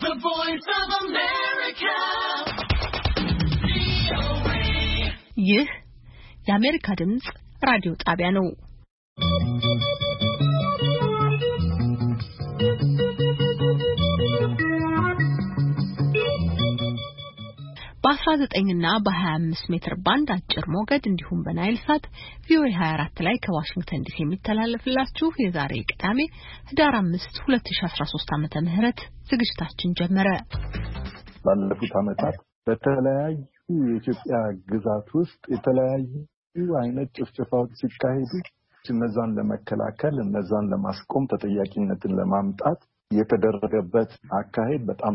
The Voice of America. ይህ የአሜሪካ ድምጽ ራዲዮ ጣቢያ ነው። በ19 እና በ25 ሜትር ባንድ አጭር ሞገድ እንዲሁም በናይል ሳት ቪኦኤ 24 ላይ ከዋሽንግተን ዲሲ የሚተላለፍላችሁ የዛሬ ቅዳሜ ህዳር 5 2013 ዓመተ ምህረት ዝግጅታችን ጀመረ። ባለፉት ዓመታት በተለያዩ የኢትዮጵያ ግዛት ውስጥ የተለያዩ አይነት ጭፍጨፋዎች ሲካሄዱ እነዛን ለመከላከል እነዛን ለማስቆም ተጠያቂነትን ለማምጣት የተደረገበት አካሄድ በጣም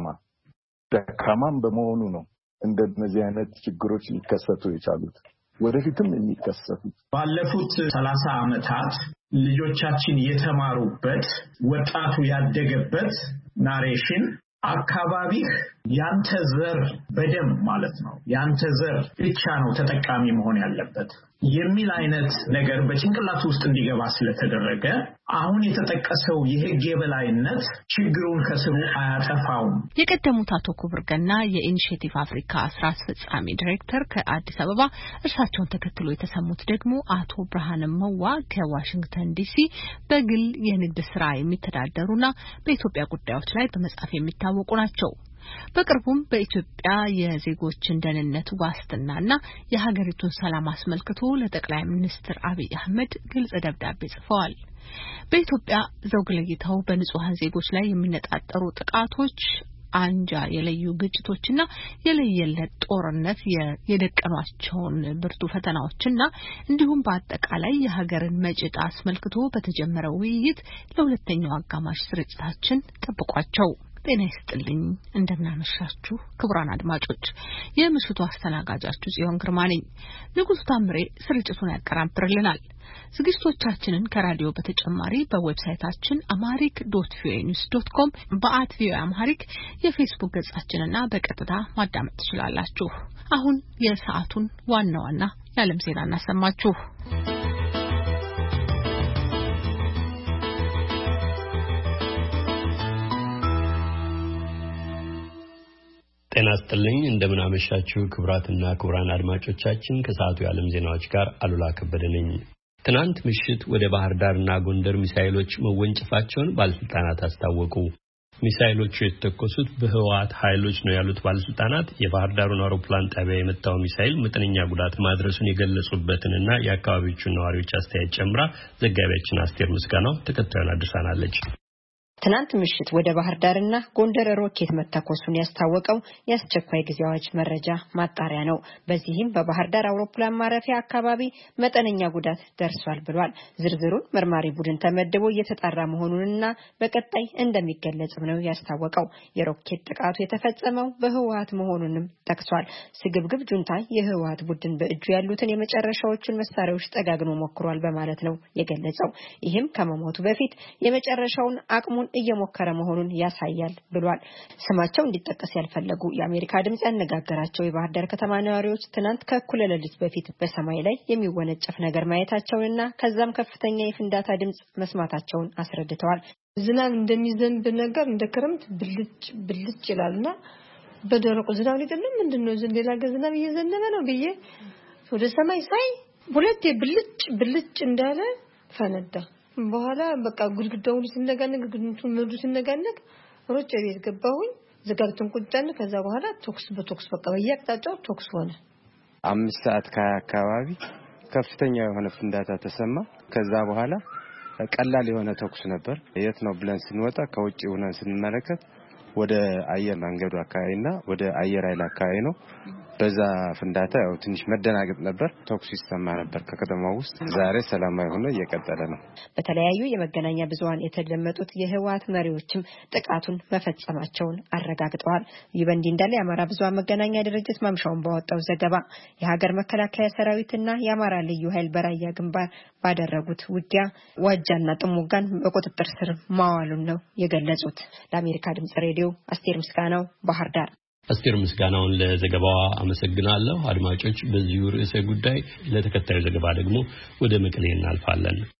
ደካማም በመሆኑ ነው እንደነዚህ አይነት ችግሮች ሊከሰቱ የቻሉት ወደፊትም የሚከሰቱት። ባለፉት 30 ዓመታት ልጆቻችን የተማሩበት ወጣቱ ያደገበት ናሬሽን አካባቢህ ያንተ ዘር በደም ማለት ነው ያንተ ዘር ብቻ ነው ተጠቃሚ መሆን ያለበት የሚል አይነት ነገር በጭንቅላቱ ውስጥ እንዲገባ ስለተደረገ አሁን የተጠቀሰው የህግ የበላይነት ችግሩን ከስሩ አያጠፋውም። የቀደሙት አቶ ኩብር ገና የኢኒሼቲቭ አፍሪካ ስራ አስፈጻሚ ዳይሬክተር ከአዲስ አበባ፣ እርሳቸውን ተከትሎ የተሰሙት ደግሞ አቶ ብርሃነ መዋ ከዋሽንግተን ዲሲ በግል የንግድ ስራ የሚተዳደሩና በኢትዮጵያ ጉዳዮች ላይ በመጻፍ የሚታወቁ ናቸው። በቅርቡም በኢትዮጵያ የዜጎችን ደህንነት ዋስትናና የሀገሪቱን ሰላም አስመልክቶ ለጠቅላይ ሚኒስትር አብይ አህመድ ግልጽ ደብዳቤ ጽፈዋል። በኢትዮጵያ ዘውግ ለይተው በንጹሃን ዜጎች ላይ የሚነጣጠሩ ጥቃቶች፣ አንጃ የለዩ ግጭቶችና የለየለት ጦርነት የደቀኗቸውን ብርቱ ፈተናዎችና እንዲሁም በአጠቃላይ የሀገርን መጭጣ አስመልክቶ በተጀመረው ውይይት ለሁለተኛው አጋማሽ ስርጭታችን ጠብቋቸው። ጤና ይስጥልኝ፣ እንደምናመሻችሁ ክቡራን አድማጮች። የምሽቱ አስተናጋጃችሁ ጽዮን ግርማ ነኝ። ንጉስ ታምሬ ስርጭቱን ያቀራብርልናል። ዝግጅቶቻችንን ከራዲዮ በተጨማሪ በዌብሳይታችን amharic.voanews.com @voaamharic የፌስቡክ ገጻችንና በቀጥታ ማዳመጥ ትችላላችሁ። አሁን የሰዓቱን ዋና ዋና የዓለም ዜና እናሰማችሁ። ጤና ይስጥልኝ፣ እንደምን አመሻችሁ ክቡራትና ክቡራን አድማጮቻችን። ከሰዓቱ የዓለም ዜናዎች ጋር አሉላ ከበደ ነኝ። ትናንት ምሽት ወደ ባህር ዳርና ጎንደር ሚሳኤሎች መወንጨፋቸውን ባለስልጣናት አስታወቁ። ሚሳኤሎቹ የተተኮሱት በህወሓት ኃይሎች ነው ያሉት ባለስልጣናት የባህር ዳሩን አውሮፕላን ጣቢያ የመታው ሚሳኤል መጠነኛ ጉዳት ማድረሱን የገለጹበትንና የአካባቢዎቹን ነዋሪዎች አስተያየት ጨምራ ዘጋቢያችን አስቴር ምስጋናው ተከታዩን አድርሳናለች። ትናንት ምሽት ወደ ባህር ዳርና ጎንደር ሮኬት መተኮሱን ያስታወቀው የአስቸኳይ ጊዜ አዋጅ መረጃ ማጣሪያ ነው። በዚህም በባህር ዳር አውሮፕላን ማረፊያ አካባቢ መጠነኛ ጉዳት ደርሷል ብሏል። ዝርዝሩን መርማሪ ቡድን ተመድቦ እየተጣራ መሆኑንና በቀጣይ እንደሚገለጽም ነው ያስታወቀው። የሮኬት ጥቃቱ የተፈጸመው በህወሓት መሆኑንም ጠቅሷል። ስግብግብ ጁንታ የህወሓት ቡድን በእጁ ያሉትን የመጨረሻዎቹን መሳሪያዎች ጠጋግኖ ሞክሯል በማለት ነው የገለጸው። ይህም ከመሞቱ በፊት የመጨረሻውን አቅሙን እየሞከረ መሆኑን ያሳያል ብሏል። ስማቸው እንዲጠቀስ ያልፈለጉ የአሜሪካ ድምጽ ያነጋገራቸው የባህር ዳር ከተማ ነዋሪዎች ትናንት ከእኩለ ሌሊት በፊት በሰማይ ላይ የሚወነጨፍ ነገር ማየታቸውንና ከዛም ከፍተኛ የፍንዳታ ድምጽ መስማታቸውን አስረድተዋል። ዝናብ እንደሚዘንብ ነገር እንደ ክረምት ብልጭ ይላልና በደረቁ ዝናብ ሊደለም ምንድነው ሌላ ዝናብ እየዘነበ ነው ብዬ ወደ ሰማይ ሳይ ሁለቴ ብልጭ እንዳለ ፈነዳ። በኋላ በቃ ጉድጉዳው ሲነጋነግ ምንዱ ሲነጋነግ ሮጬ ቤት ገባሁኝ። ዘጋግተን ቁጫን ከዛ በኋላ ቶክስ በቃ በየአቅጣጫው ቶክስ ሆነ። 5 ሰዓት አካባቢ ከፍተኛ የሆነ ፍንዳታ ተሰማ። ከዛ በኋላ ቀላል የሆነ ቶክስ ነበር። የት ነው ብለን ስንወጣ ከውጪ ሆነን ስንመለከት ወደ አየር መንገዱ አካባቢና ወደ አየር ኃይል አካባቢ ነው። በዛ ፍንዳታ ያው ትንሽ መደናገጥ ነበር። ቶክስ ይሰማ ነበር ከከተማው ውስጥ። ዛሬ ሰላማዊ ሆኖ እየቀጠለ ነው። በተለያዩ የመገናኛ ብዙሃን የተደመጡት የህወሓት መሪዎችም ጥቃቱን መፈጸማቸውን አረጋግጠዋል። ይህ በእንዲህ እንዳለ የአማራ ብዙሃን መገናኛ ድርጅት ማምሻውን ባወጣው ዘገባ የሀገር መከላከያ ሰራዊትና የአማራ ልዩ ኃይል በራያ ግንባር ባደረጉት ውጊያ ዋጃና ጥሙጋን በቁጥጥር ስር ማዋሉን ነው የገለጹት። ለአሜሪካ ድምጽ ሬዲዮ አስቴር ምስጋናው ባህር ዳር። አስቴር ምስጋናውን ለዘገባዋ አመሰግናለሁ። አድማጮች፣ በዚሁ ርዕሰ ጉዳይ ለተከታዩ ዘገባ ደግሞ ወደ መቀሌ እናልፋለን።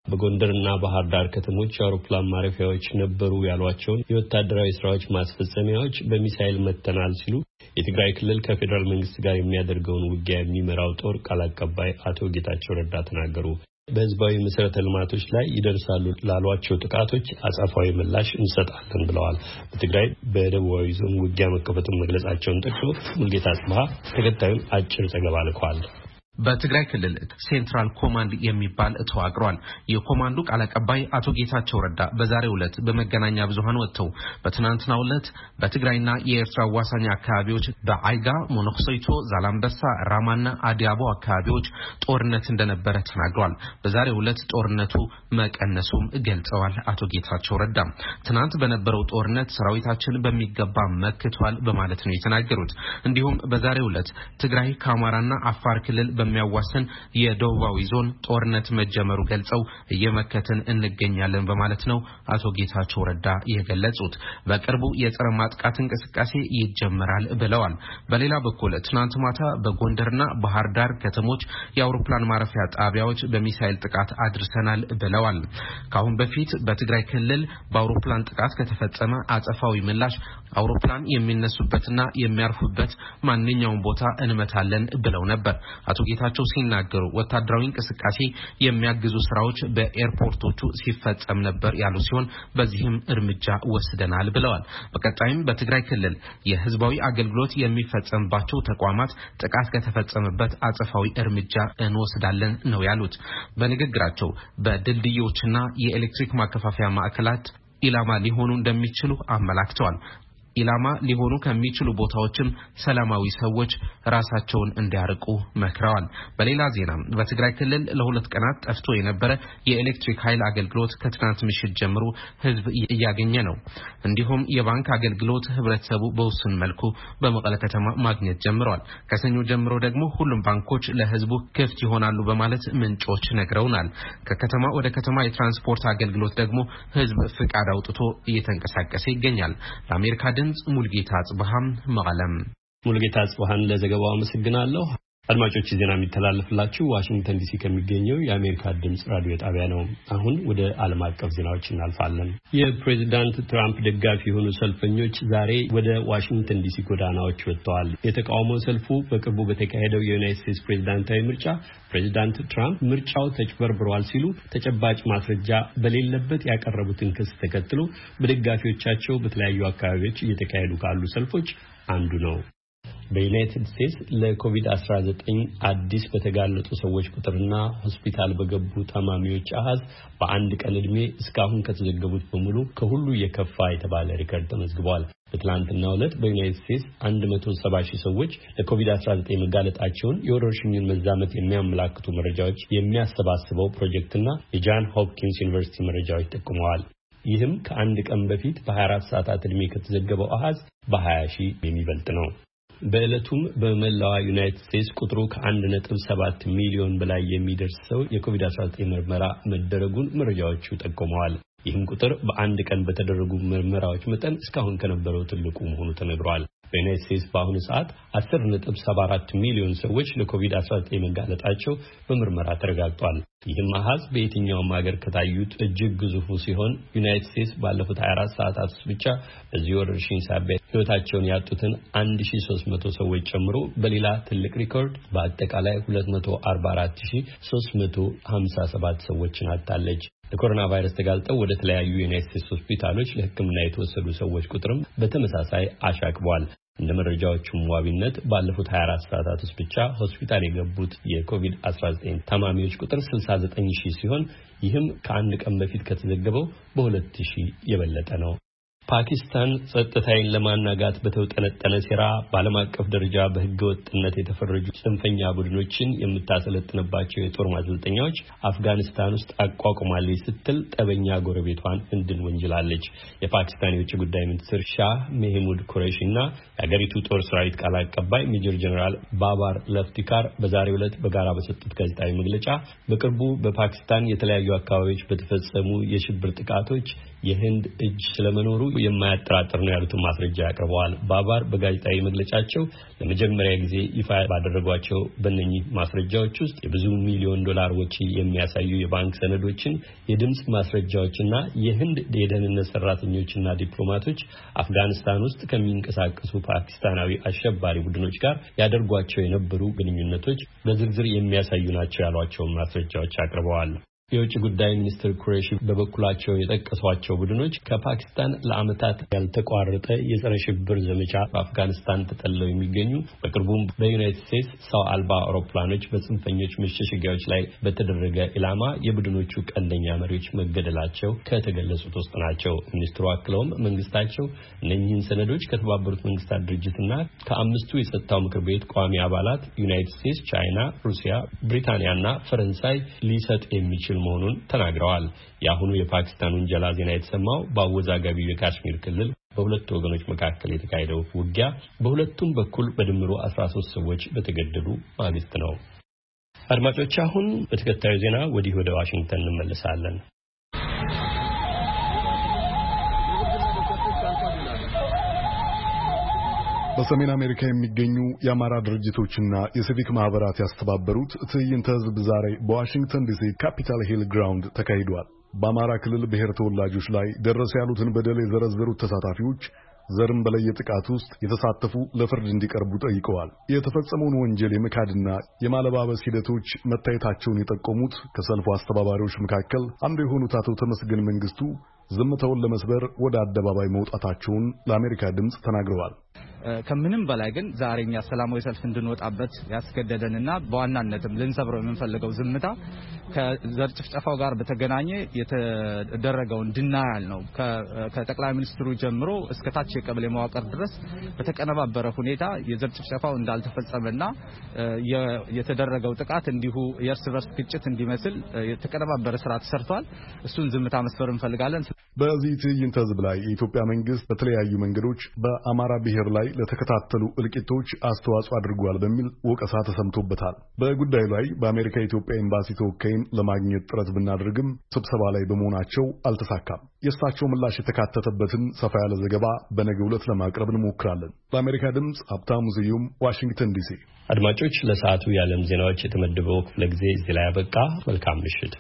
በጎንደርና ባህር ዳር ከተሞች የአውሮፕላን ማረፊያዎች ነበሩ ያሏቸውን የወታደራዊ ስራዎች ማስፈጸሚያዎች በሚሳኤል መተናል ሲሉ የትግራይ ክልል ከፌደራል መንግስት ጋር የሚያደርገውን ውጊያ የሚመራው ጦር ቃል አቀባይ አቶ ጌታቸው ረዳ ተናገሩ። በህዝባዊ መሰረተ ልማቶች ላይ ይደርሳሉ ላሏቸው ጥቃቶች አጸፋዊ ምላሽ እንሰጣለን ብለዋል። በትግራይ በደቡባዊ ዞን ውጊያ መከፈቱን መግለጻቸውን ጠቅሶ ሙልጌታ አጽብሃ ተከታዩን አጭር ዘገባ ልኳል። በትግራይ ክልል ሴንትራል ኮማንድ የሚባል ተዋቅሯል። የኮማንዱ ቃል አቀባይ አቶ ጌታቸው ረዳ በዛሬው ዕለት በመገናኛ ብዙሃን ወጥተው በትናንትናው ዕለት በትግራይና የኤርትራ ዋሳኝ አካባቢዎች በአይጋ፣ ሞኖክሶይቶ፣ ዛላምበሳ፣ ራማና አዲያቦ አካባቢዎች ጦርነት እንደነበረ ተናግሯል። በዛሬው ዕለት ጦርነቱ መቀነሱም ገልጸዋል። አቶ ጌታቸው ረዳ ትናንት በነበረው ጦርነት ሰራዊታችን በሚገባ መክቷል በማለት ነው የተናገሩት። እንዲሁም በዛሬው ዕለት ትግራይ ከአማራና አፋር ክልል በሚያዋሰን የደቡባዊ ዞን ጦርነት መጀመሩ ገልጸው እየመከተን እንገኛለን በማለት ነው አቶ ጌታቸው ረዳ የገለጹት። በቅርቡ የጸረ ማጥቃት እንቅስቃሴ ይጀምራል ብለዋል። በሌላ በኩል ትናንት ማታ በጎንደርና ባህር ዳር ከተሞች የአውሮፕላን ማረፊያ ጣቢያዎች በሚሳኤል ጥቃት አድርሰናል ብለዋል። ካሁን በፊት በትግራይ ክልል በአውሮፕላን ጥቃት ከተፈጸመ አጸፋዊ ምላሽ አውሮፕላን የሚነሱበትና የሚያርፉበት ማንኛውም ቦታ እንመታለን ብለው ነበር። አቶ ጌታቸው ሲናገሩ ወታደራዊ እንቅስቃሴ የሚያግዙ ስራዎች በኤርፖርቶቹ ሲፈጸም ነበር ያሉ ሲሆን በዚህም እርምጃ ወስደናል ብለዋል። በቀጣይም በትግራይ ክልል የህዝባዊ አገልግሎት የሚፈጸምባቸው ተቋማት ጥቃት ከተፈጸመበት አጸፋዊ እርምጃ እንወስዳለን ነው ያሉት። በንግግራቸው በድልድዮችና የኤሌክትሪክ ማከፋፈያ ማዕከላት ኢላማ ሊሆኑ እንደሚችሉ አመላክተዋል። ኢላማ ሊሆኑ ከሚችሉ ቦታዎችም ሰላማዊ ሰዎች ራሳቸውን እንዲያርቁ መክረዋል። በሌላ ዜና በትግራይ ክልል ለሁለት ቀናት ጠፍቶ የነበረ የኤሌክትሪክ ኃይል አገልግሎት ከትናንት ምሽት ጀምሮ ህዝብ እያገኘ ነው። እንዲሁም የባንክ አገልግሎት ህብረተሰቡ በውስን መልኩ በመቀለ ከተማ ማግኘት ጀምረዋል። ከሰኞ ጀምሮ ደግሞ ሁሉም ባንኮች ለህዝቡ ክፍት ይሆናሉ በማለት ምንጮች ነግረውናል። ከከተማ ወደ ከተማ የትራንስፖርት አገልግሎት ደግሞ ህዝብ ፍቃድ አውጥቶ እየተንቀሳቀሰ ይገኛል። ለአሜሪካ ሙልጌታ አጽብሃም መቀለም። ሙልጌታ አጽብሃን ለዘገባው አመሰግናለሁ። አድማጮች ዜና የሚተላለፍላችሁ ዋሽንግተን ዲሲ ከሚገኘው የአሜሪካ ድምጽ ራዲዮ ጣቢያ ነው። አሁን ወደ ዓለም አቀፍ ዜናዎች እናልፋለን። የፕሬዝዳንት ትራምፕ ደጋፊ የሆኑ ሰልፈኞች ዛሬ ወደ ዋሽንግተን ዲሲ ጎዳናዎች ወጥተዋል። የተቃውሞ ሰልፉ በቅርቡ በተካሄደው የዩናይትድ ስቴትስ ፕሬዝዳንታዊ ምርጫ ፕሬዝዳንት ትራምፕ ምርጫው ተጭበርብሯል ሲሉ ተጨባጭ ማስረጃ በሌለበት ያቀረቡትን ክስ ተከትሎ በደጋፊዎቻቸው በተለያዩ አካባቢዎች እየተካሄዱ ካሉ ሰልፎች አንዱ ነው። በዩናይትድ ስቴትስ ለኮቪድ-19 አዲስ በተጋለጡ ሰዎች ቁጥርና ሆስፒታል በገቡ ታማሚዎች አሃዝ በአንድ ቀን ዕድሜ እስካሁን ከተዘገቡት በሙሉ ከሁሉ የከፋ የተባለ ሪከርድ ተመዝግቧል። በትላንትናው ዕለት በዩናይትድ ስቴትስ 170,000 ሰዎች ለኮቪድ-19 መጋለጣቸውን የወረርሽኙን መዛመት የሚያመላክቱ መረጃዎች የሚያሰባስበው ፕሮጀክትና የጃን ሆፕኪንስ ዩኒቨርሲቲ መረጃዎች ጠቁመዋል። ይህም ከአንድ ቀን በፊት በ24 ሰዓታት ዕድሜ ከተዘገበው አሃዝ በ20,000 የሚበልጥ ነው። በዕለቱም በመላዋ ዩናይትድ ስቴትስ ቁጥሩ ከ1.7 ሚሊዮን በላይ የሚደርስ ሰው የኮቪድ-19 ምርመራ መደረጉን መረጃዎቹ ጠቁመዋል። ይህም ቁጥር በአንድ ቀን በተደረጉ ምርመራዎች መጠን እስካሁን ከነበረው ትልቁ መሆኑ ተነግሯል። በዩናይትድ ስቴትስ በአሁኑ ሰዓት 10.74 ሚሊዮን ሰዎች ለኮቪድ-19 መጋለጣቸው በምርመራ ተረጋግጧል። ይህም አሃዝ በየትኛውም ሀገር ከታዩት እጅግ ግዙፉ ሲሆን ዩናይትድ ስቴትስ ባለፉት 24 ሰዓታት ብቻ በዚህ ወረርሽኝ ሳቢያ ሕይወታቸውን ያጡትን 1300 ሰዎች ጨምሮ በሌላ ትልቅ ሪኮርድ በአጠቃላይ 244,357 ሰዎችን አጣለች። ለኮሮና ቫይረስ ተጋልጠው ወደ ተለያዩ የዩናይትድ ስቴትስ ሆስፒታሎች ለሕክምና የተወሰዱ ሰዎች ቁጥርም በተመሳሳይ አሻቅቧል። እንደ መረጃዎቹም ዋቢነት ባለፉት 24 ሰዓታት ውስጥ ብቻ ሆስፒታል የገቡት የኮቪድ-19 ታማሚዎች ቁጥር 69,000 ሲሆን ይህም ከአንድ ቀን በፊት ከተዘገበው በ2,000 የበለጠ ነው። ፓኪስታን ጸጥታውን ለማናጋት በተውጠነጠነ ሴራ በዓለም አቀፍ ደረጃ በሕገ ወጥነት የተፈረጁ ጽንፈኛ ቡድኖችን የምታሰለጥንባቸው የጦር ማሰልጠኛዎች አፍጋኒስታን ውስጥ አቋቁማለች ስትል ጠበኛ ጎረቤቷን ህንድን ወንጅላለች። የፓኪስታን የውጭ ጉዳይ ሚኒስትር ሻህ መህሙድ ኩረሺና የአገሪቱ ጦር ሰራዊት ቃል አቀባይ ሜጀር ጀነራል ባባር ለፍቲካር በዛሬው ዕለት በጋራ በሰጡት ጋዜጣዊ መግለጫ በቅርቡ በፓኪስታን የተለያዩ አካባቢዎች በተፈጸሙ የሽብር ጥቃቶች የህንድ እጅ ስለመኖሩ የማያጠራጥር ነው ያሉትን ማስረጃ ያቀርበዋል። ባባር በጋዜጣዊ መግለጫቸው ለመጀመሪያ ጊዜ ይፋ ባደረጓቸው በእነኚህ ማስረጃዎች ውስጥ የብዙ ሚሊዮን ዶላር ወጪ የሚያሳዩ የባንክ ሰነዶችን፣ የድምጽ ማስረጃዎችና የህንድ የደህንነት ሰራተኞችና ዲፕሎማቶች አፍጋኒስታን ውስጥ ከሚንቀሳቀሱ ፓኪስታናዊ አሸባሪ ቡድኖች ጋር ያደርጓቸው የነበሩ ግንኙነቶች በዝርዝር የሚያሳዩ ናቸው ያሏቸውን ማስረጃዎች አቅርበዋል። የውጭ ጉዳይ ሚኒስትር ኩሬሺ በበኩላቸው የጠቀሷቸው ቡድኖች ከፓኪስታን ለዓመታት ያልተቋረጠ የጸረ ሽብር ዘመቻ በአፍጋኒስታን ተጠልለው የሚገኙ በቅርቡም በዩናይትድ ስቴትስ ሰው አልባ አውሮፕላኖች በጽንፈኞች መሸሸጊያዎች ላይ በተደረገ ኢላማ የቡድኖቹ ቀንደኛ መሪዎች መገደላቸው ከተገለጹት ውስጥ ናቸው። ሚኒስትሩ አክለውም መንግስታቸው እነኚህን ሰነዶች ከተባበሩት መንግስታት ድርጅትና ከአምስቱ የጸጥታው ምክር ቤት ቋሚ አባላት ዩናይትድ ስቴትስ፣ ቻይና፣ ሩሲያ፣ ብሪታንያና ፈረንሳይ ሊሰጥ የሚችል መሆኑን ተናግረዋል። የአሁኑ የፓኪስታን ውንጀላ ዜና የተሰማው በአወዛጋቢው የካሽሚር ክልል በሁለት ወገኖች መካከል የተካሄደው ውጊያ በሁለቱም በኩል በድምሩ 13 ሰዎች በተገደሉ ማግስት ነው። አድማጮች አሁን በተከታዩ ዜና ወዲህ ወደ ዋሽንግተን እንመለሳለን። በሰሜን አሜሪካ የሚገኙ የአማራ ድርጅቶችና የሲቪክ ማህበራት ያስተባበሩት ትዕይንተ ህዝብ ዛሬ በዋሽንግተን ዲሲ ካፒታል ሂል ግራውንድ ተካሂዷል። በአማራ ክልል ብሔር ተወላጆች ላይ ደረሰ ያሉትን በደል የዘረዘሩት ተሳታፊዎች ዘርን በለየ ጥቃት ውስጥ የተሳተፉ ለፍርድ እንዲቀርቡ ጠይቀዋል። የተፈጸመውን ወንጀል የመካድና የማለባበስ ሂደቶች መታየታቸውን የጠቆሙት ከሰልፉ አስተባባሪዎች መካከል አንዱ የሆኑት አቶ ተመስገን መንግስቱ ዝምታውን ለመስበር ወደ አደባባይ መውጣታቸውን ለአሜሪካ ድምጽ ተናግረዋል። ከምንም በላይ ግን ዛሬኛ ሰላማዊ ሰልፍ እንድንወጣበት ያስገደደንና በዋናነትም ልንሰብረው የምንፈልገው ዝምታ ከዘር ጭፍጨፋው ጋር በተገናኘ የተደረገውን ድናያል ነው። ከጠቅላይ ሚኒስትሩ ጀምሮ እስከ ታች የቀበሌ መዋቅር ድረስ በተቀነባበረ ሁኔታ የዘር ጭፍጨፋው እንዳልተፈጸመና የተደረገው ጥቃት እንዲሁ የእርስ በርስ ግጭት እንዲመስል የተቀነባበረ ስራ ተሰርቷል። እሱን ዝምታ መስፈር እንፈልጋለን። በዚህ ትዕይንተ ህዝብ ላይ የኢትዮጵያ መንግስት በተለያዩ መንገዶች በአማራ ብሔር ላይ ለተከታተሉ እልቂቶች አስተዋጽኦ አድርጓል በሚል ወቀሳ ተሰምቶበታል። በጉዳዩ ላይ በአሜሪካ የኢትዮጵያ ኤምባሲ ተወካይን ለማግኘት ጥረት ብናደርግም ስብሰባ ላይ በመሆናቸው አልተሳካም። የእሳቸው ምላሽ የተካተተበትን ሰፋ ያለ ዘገባ በነገው ዕለት ለማቅረብ እንሞክራለን። ለአሜሪካ ድምጽ ሀብታሙ ስዩም ዋሽንግተን ዲሲ። አድማጮች ለሰዓቱ የዓለም ዜናዎች የተመደበው ክፍለ ጊዜ እዚህ ላይ ያበቃ። መልካም ምሽት።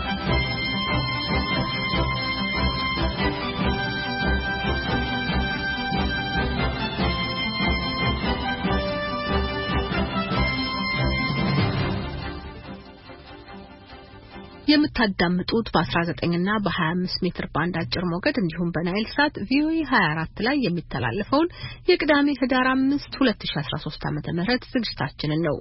የምታዳምጡት በ19 እና በ25 ሜትር ባንድ አጭር ሞገድ እንዲሁም በናይል ሳት ቪኦኤ 24 ላይ የሚተላለፈውን የቅዳሜ ህዳር 5 2013 ዓ.ም ዝግጅታችንን ነው።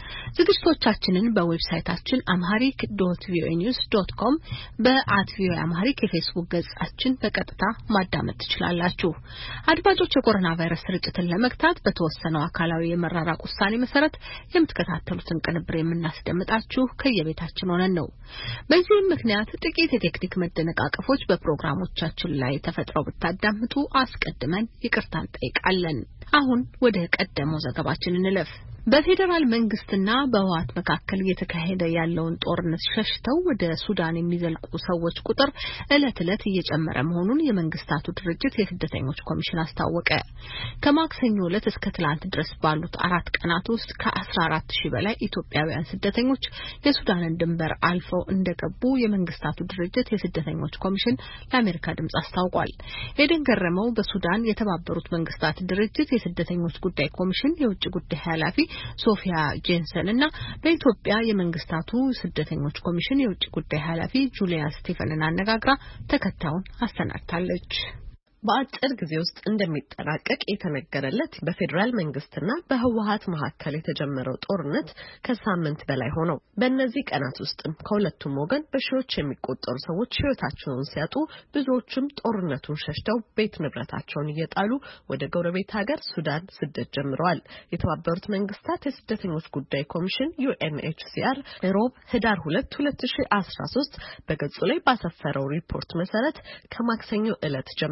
ዝግጅቶቻችንን በዌብሳይታችን amharic.voanews.com በ@voa amharic የፌስቡክ ገጻችን በቀጥታ ማዳመጥ ትችላላችሁ። አድማጮች የኮሮና ቫይረስ ስርጭትን ለመግታት በተወሰነው አካላዊ የመራራቅ ውሳኔ መሰረት የምትከታተሉትን ቅንብር የምናስደምጣችሁ ከየቤታችን ሆነን ነው። በዚህም ምክንያት ጥቂት የቴክኒክ መደነቃቀፎች በፕሮግራሞቻችን ላይ ተፈጥረው ብታዳምጡ አስቀድመን ይቅርታ እንጠይቃለን። አሁን ወደ ቀደመው ዘገባችን እንለፍ። በፌደራል መንግስትና በህወሓት መካከል እየተካሄደ ያለውን ጦርነት ሸሽተው ወደ ሱዳን የሚዘልቁ ሰዎች ቁጥር ዕለት ዕለት እየጨመረ መሆኑን የመንግስታቱ ድርጅት የስደተኞች ኮሚሽን አስታወቀ። ከማክሰኞ ዕለት እስከ ትላንት ድረስ ባሉት 4 ቀናት ውስጥ ከ14000 በላይ ኢትዮጵያውያን ስደተኞች የሱዳንን ድንበር አልፈው እንደገቡ የመንግስታቱ ድርጅት የስደተኞች ኮሚሽን ለአሜሪካ ድምጽ አስታውቋል። ኤደን ገረመው በሱዳን የተባበሩት መንግስታት ድርጅት የስደተኞች ጉዳይ ኮሚሽን የውጭ ጉዳይ ኃላፊ ሶፊያ ጄንሰን እና በኢትዮጵያ የመንግስታቱ ስደተኞች ኮሚሽን የውጭ ጉዳይ ኃላፊ ጁሊያ ስቲፈንን አነጋግራ ተከታዩን አሰናድታለች። በአጭር ጊዜ ውስጥ እንደሚጠናቀቅ የተነገረለት በፌደራል መንግስትና በህወሓት መካከል የተጀመረው ጦርነት ከሳምንት በላይ ሆነው በእነዚህ ቀናት ውስጥም ከሁለቱም ወገን በሺዎች የሚቆጠሩ ሰዎች ህይወታቸውን ሲያጡ ብዙዎችም ጦርነቱን ሸሽተው ቤት ንብረታቸውን እየጣሉ ወደ ጎረቤት ሀገር ሱዳን ስደት ጀምረዋል። የተባበሩት መንግስታት የስደተኞች ጉዳይ ኮሚሽን UNHCR ሮብ ህዳር 2 2013 በገጹ ላይ ባሰፈረው ሪፖርት መሰረት ከማክሰኞ ዕለት ጀምሮ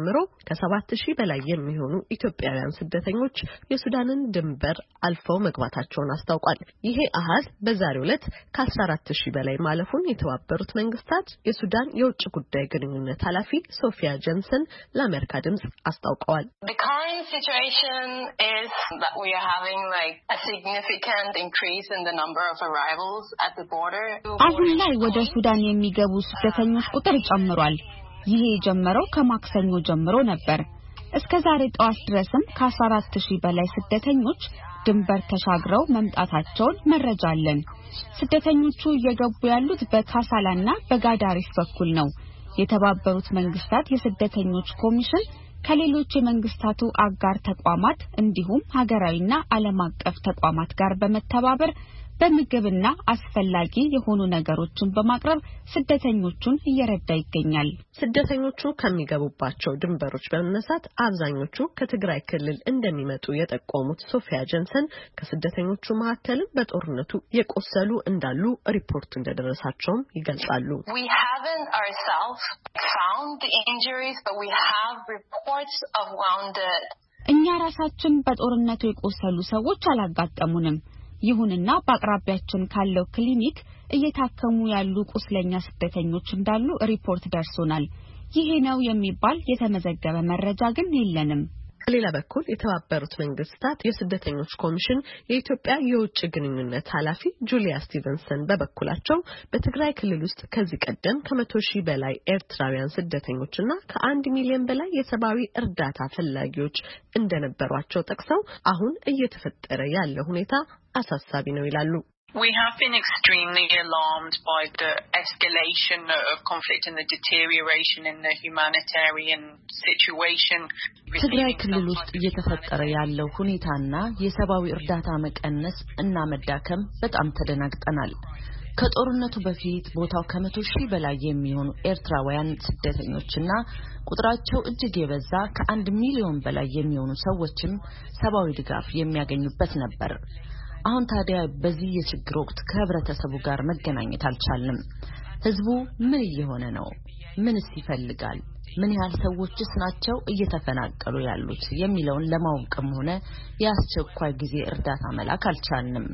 ከ7000 በላይ የሚሆኑ ኢትዮጵያውያን ስደተኞች የሱዳንን ድንበር አልፈው መግባታቸውን አስታውቋል። ይሄ አሃዝ በዛሬው ዕለት ከ14000 በላይ ማለፉን የተባበሩት መንግስታት የሱዳን የውጭ ጉዳይ ግንኙነት ኃላፊ ሶፊያ ጀንሰን ለአሜሪካ ድምጽ አስታውቀዋል። The current situation is that we are having like a significant increase in the number of arrivals at the border. አሁን ላይ ወደ ሱዳን የሚገቡ ስደተኞች ቁጥር ጨምሯል። ይሄ የጀመረው ከማክሰኞ ጀምሮ ነበር። እስከ ዛሬ ጠዋት ድረስም ከ14000 በላይ ስደተኞች ድንበር ተሻግረው መምጣታቸውን መረጃ አለን። ስደተኞቹ እየገቡ ያሉት በካሳላና በጋዳሪፍ በኩል ነው። የተባበሩት መንግስታት የስደተኞች ኮሚሽን ከሌሎች የመንግስታቱ አጋር ተቋማት እንዲሁም ሀገራዊና ዓለም አቀፍ ተቋማት ጋር በመተባበር በምግብና አስፈላጊ የሆኑ ነገሮችን በማቅረብ ስደተኞቹን እየረዳ ይገኛል። ስደተኞቹ ከሚገቡባቸው ድንበሮች በመነሳት አብዛኞቹ ከትግራይ ክልል እንደሚመጡ የጠቆሙት ሶፊያ ጀንሰን ከስደተኞቹ መካከልም በጦርነቱ የቆሰሉ እንዳሉ ሪፖርት እንደደረሳቸውም ይገልጻሉ። We haven't ourselves found the injuries, but we have reports of wounded. እኛ ራሳችን በጦርነቱ የቆሰሉ ሰዎች አላጋጠሙንም። ይሁንና በአቅራቢያችን ካለው ክሊኒክ እየታከሙ ያሉ ቁስለኛ ስደተኞች እንዳሉ ሪፖርት ደርሶናል። ይሄ ነው የሚባል የተመዘገበ መረጃ ግን የለንም። በሌላ በኩል የተባበሩት መንግስታት የስደተኞች ኮሚሽን የኢትዮጵያ የውጭ ግንኙነት ኃላፊ ጁሊያ ስቲቨንሰን በበኩላቸው በትግራይ ክልል ውስጥ ከዚህ ቀደም ከ100,000 በላይ ኤርትራውያን ስደተኞችና ከ1 ሚሊዮን በላይ የሰብአዊ እርዳታ ፈላጊዎች እንደነበሯቸው ጠቅሰው አሁን እየተፈጠረ ያለው ሁኔታ አሳሳቢ ነው ይላሉ። We have been extremely alarmed by the escalation of conflict and the deterioration in the humanitarian situation. ትግራይ ክልል ውስጥ እየተፈጠረ ያለው ሁኔታና የሰብአዊ እርዳታ መቀነስ እና መዳከም በጣም ተደናግጠናል። ከጦርነቱ በፊት ቦታው ከ100,000 በላይ የሚሆኑ ኤርትራውያን ስደተኞችና ቁጥራቸው እጅግ የበዛ ከ1 ሚሊዮን በላይ የሚሆኑ ሰዎችም ሰብአዊ ድጋፍ የሚያገኙበት ነበር። አሁን ታዲያ በዚህ የችግር ወቅት ከህብረተሰቡ ጋር መገናኘት አልቻልንም። ህዝቡ ምን እየሆነ ነው? ምንስ ይፈልጋል? ምን ያህል ሰዎችስ ናቸው እየተፈናቀሉ ያሉት የሚለውን ለማወቅም ሆነ የአስቸኳይ ጊዜ እርዳታ መላክ አልቻልንም።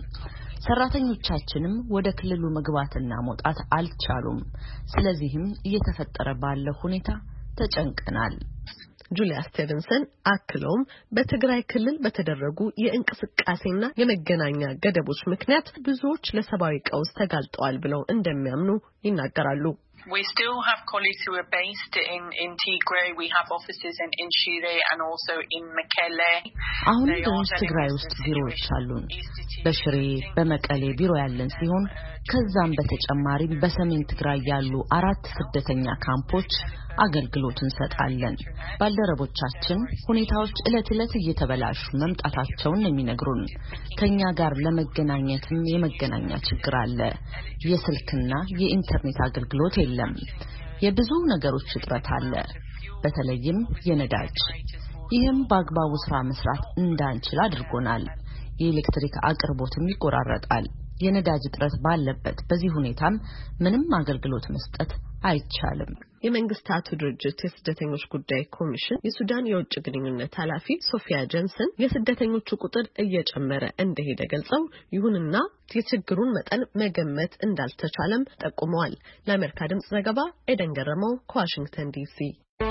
ሰራተኞቻችንም ወደ ክልሉ መግባትና መውጣት አልቻሉም። ስለዚህም እየተፈጠረ ባለው ሁኔታ ተጨንቀናል። ጁሊያ ስቲቨንሰን አክለውም በትግራይ ክልል በተደረጉ የእንቅስቃሴና የመገናኛ ገደቦች ምክንያት ብዙዎች ለሰብአዊ ቀውስ ተጋልጠዋል ብለው እንደሚያምኑ ይናገራሉ። We still have colleagues who are based in Tigray. We have offices in Shire and also in Mekelle. አሁን ድረስ ትግራይ ውስጥ ቢሮዎች አሉን። በሽሬ በመቀሌ ቢሮ ያለን ሲሆን ከዛም በተጨማሪ በሰሜን ትግራይ ያሉ 4 ስደተኛ ካምፖች አገልግሎት እንሰጣለን። ባልደረቦቻችን ሁኔታዎች ዕለት እየተበላሹ መምጣታቸውን የሚነግሩን። ከኛ ጋር ለመገናኘትም የመገናኛ ችግር አለ። የስልክና የኢንተርኔት አገልግሎት የለም። የብዙ ነገሮች እጥረት አለ፣ በተለይም የነዳጅ። ይህም በአግባቡ ስራ መስራት እንዳንችል አድርጎናል። የኤሌክትሪክ አቅርቦትም ይቆራረጣል። የነዳጅ እጥረት ባለበት በዚህ ሁኔታም ምንም አገልግሎት መስጠት አይቻልም። የመንግስታቱ ድርጅት የስደተኞች ጉዳይ ኮሚሽን የሱዳን የውጭ ግንኙነት ኃላፊ ሶፊያ ጀንሰን የስደተኞቹ ቁጥር እየጨመረ እንደሄደ ገልጸው ይሁንና የችግሩን መጠን መገመት እንዳልተቻለም ጠቁመዋል። ለአሜሪካ ድምጽ ዘገባ ኤደን ገረመው ከዋሽንግተን ዲሲ።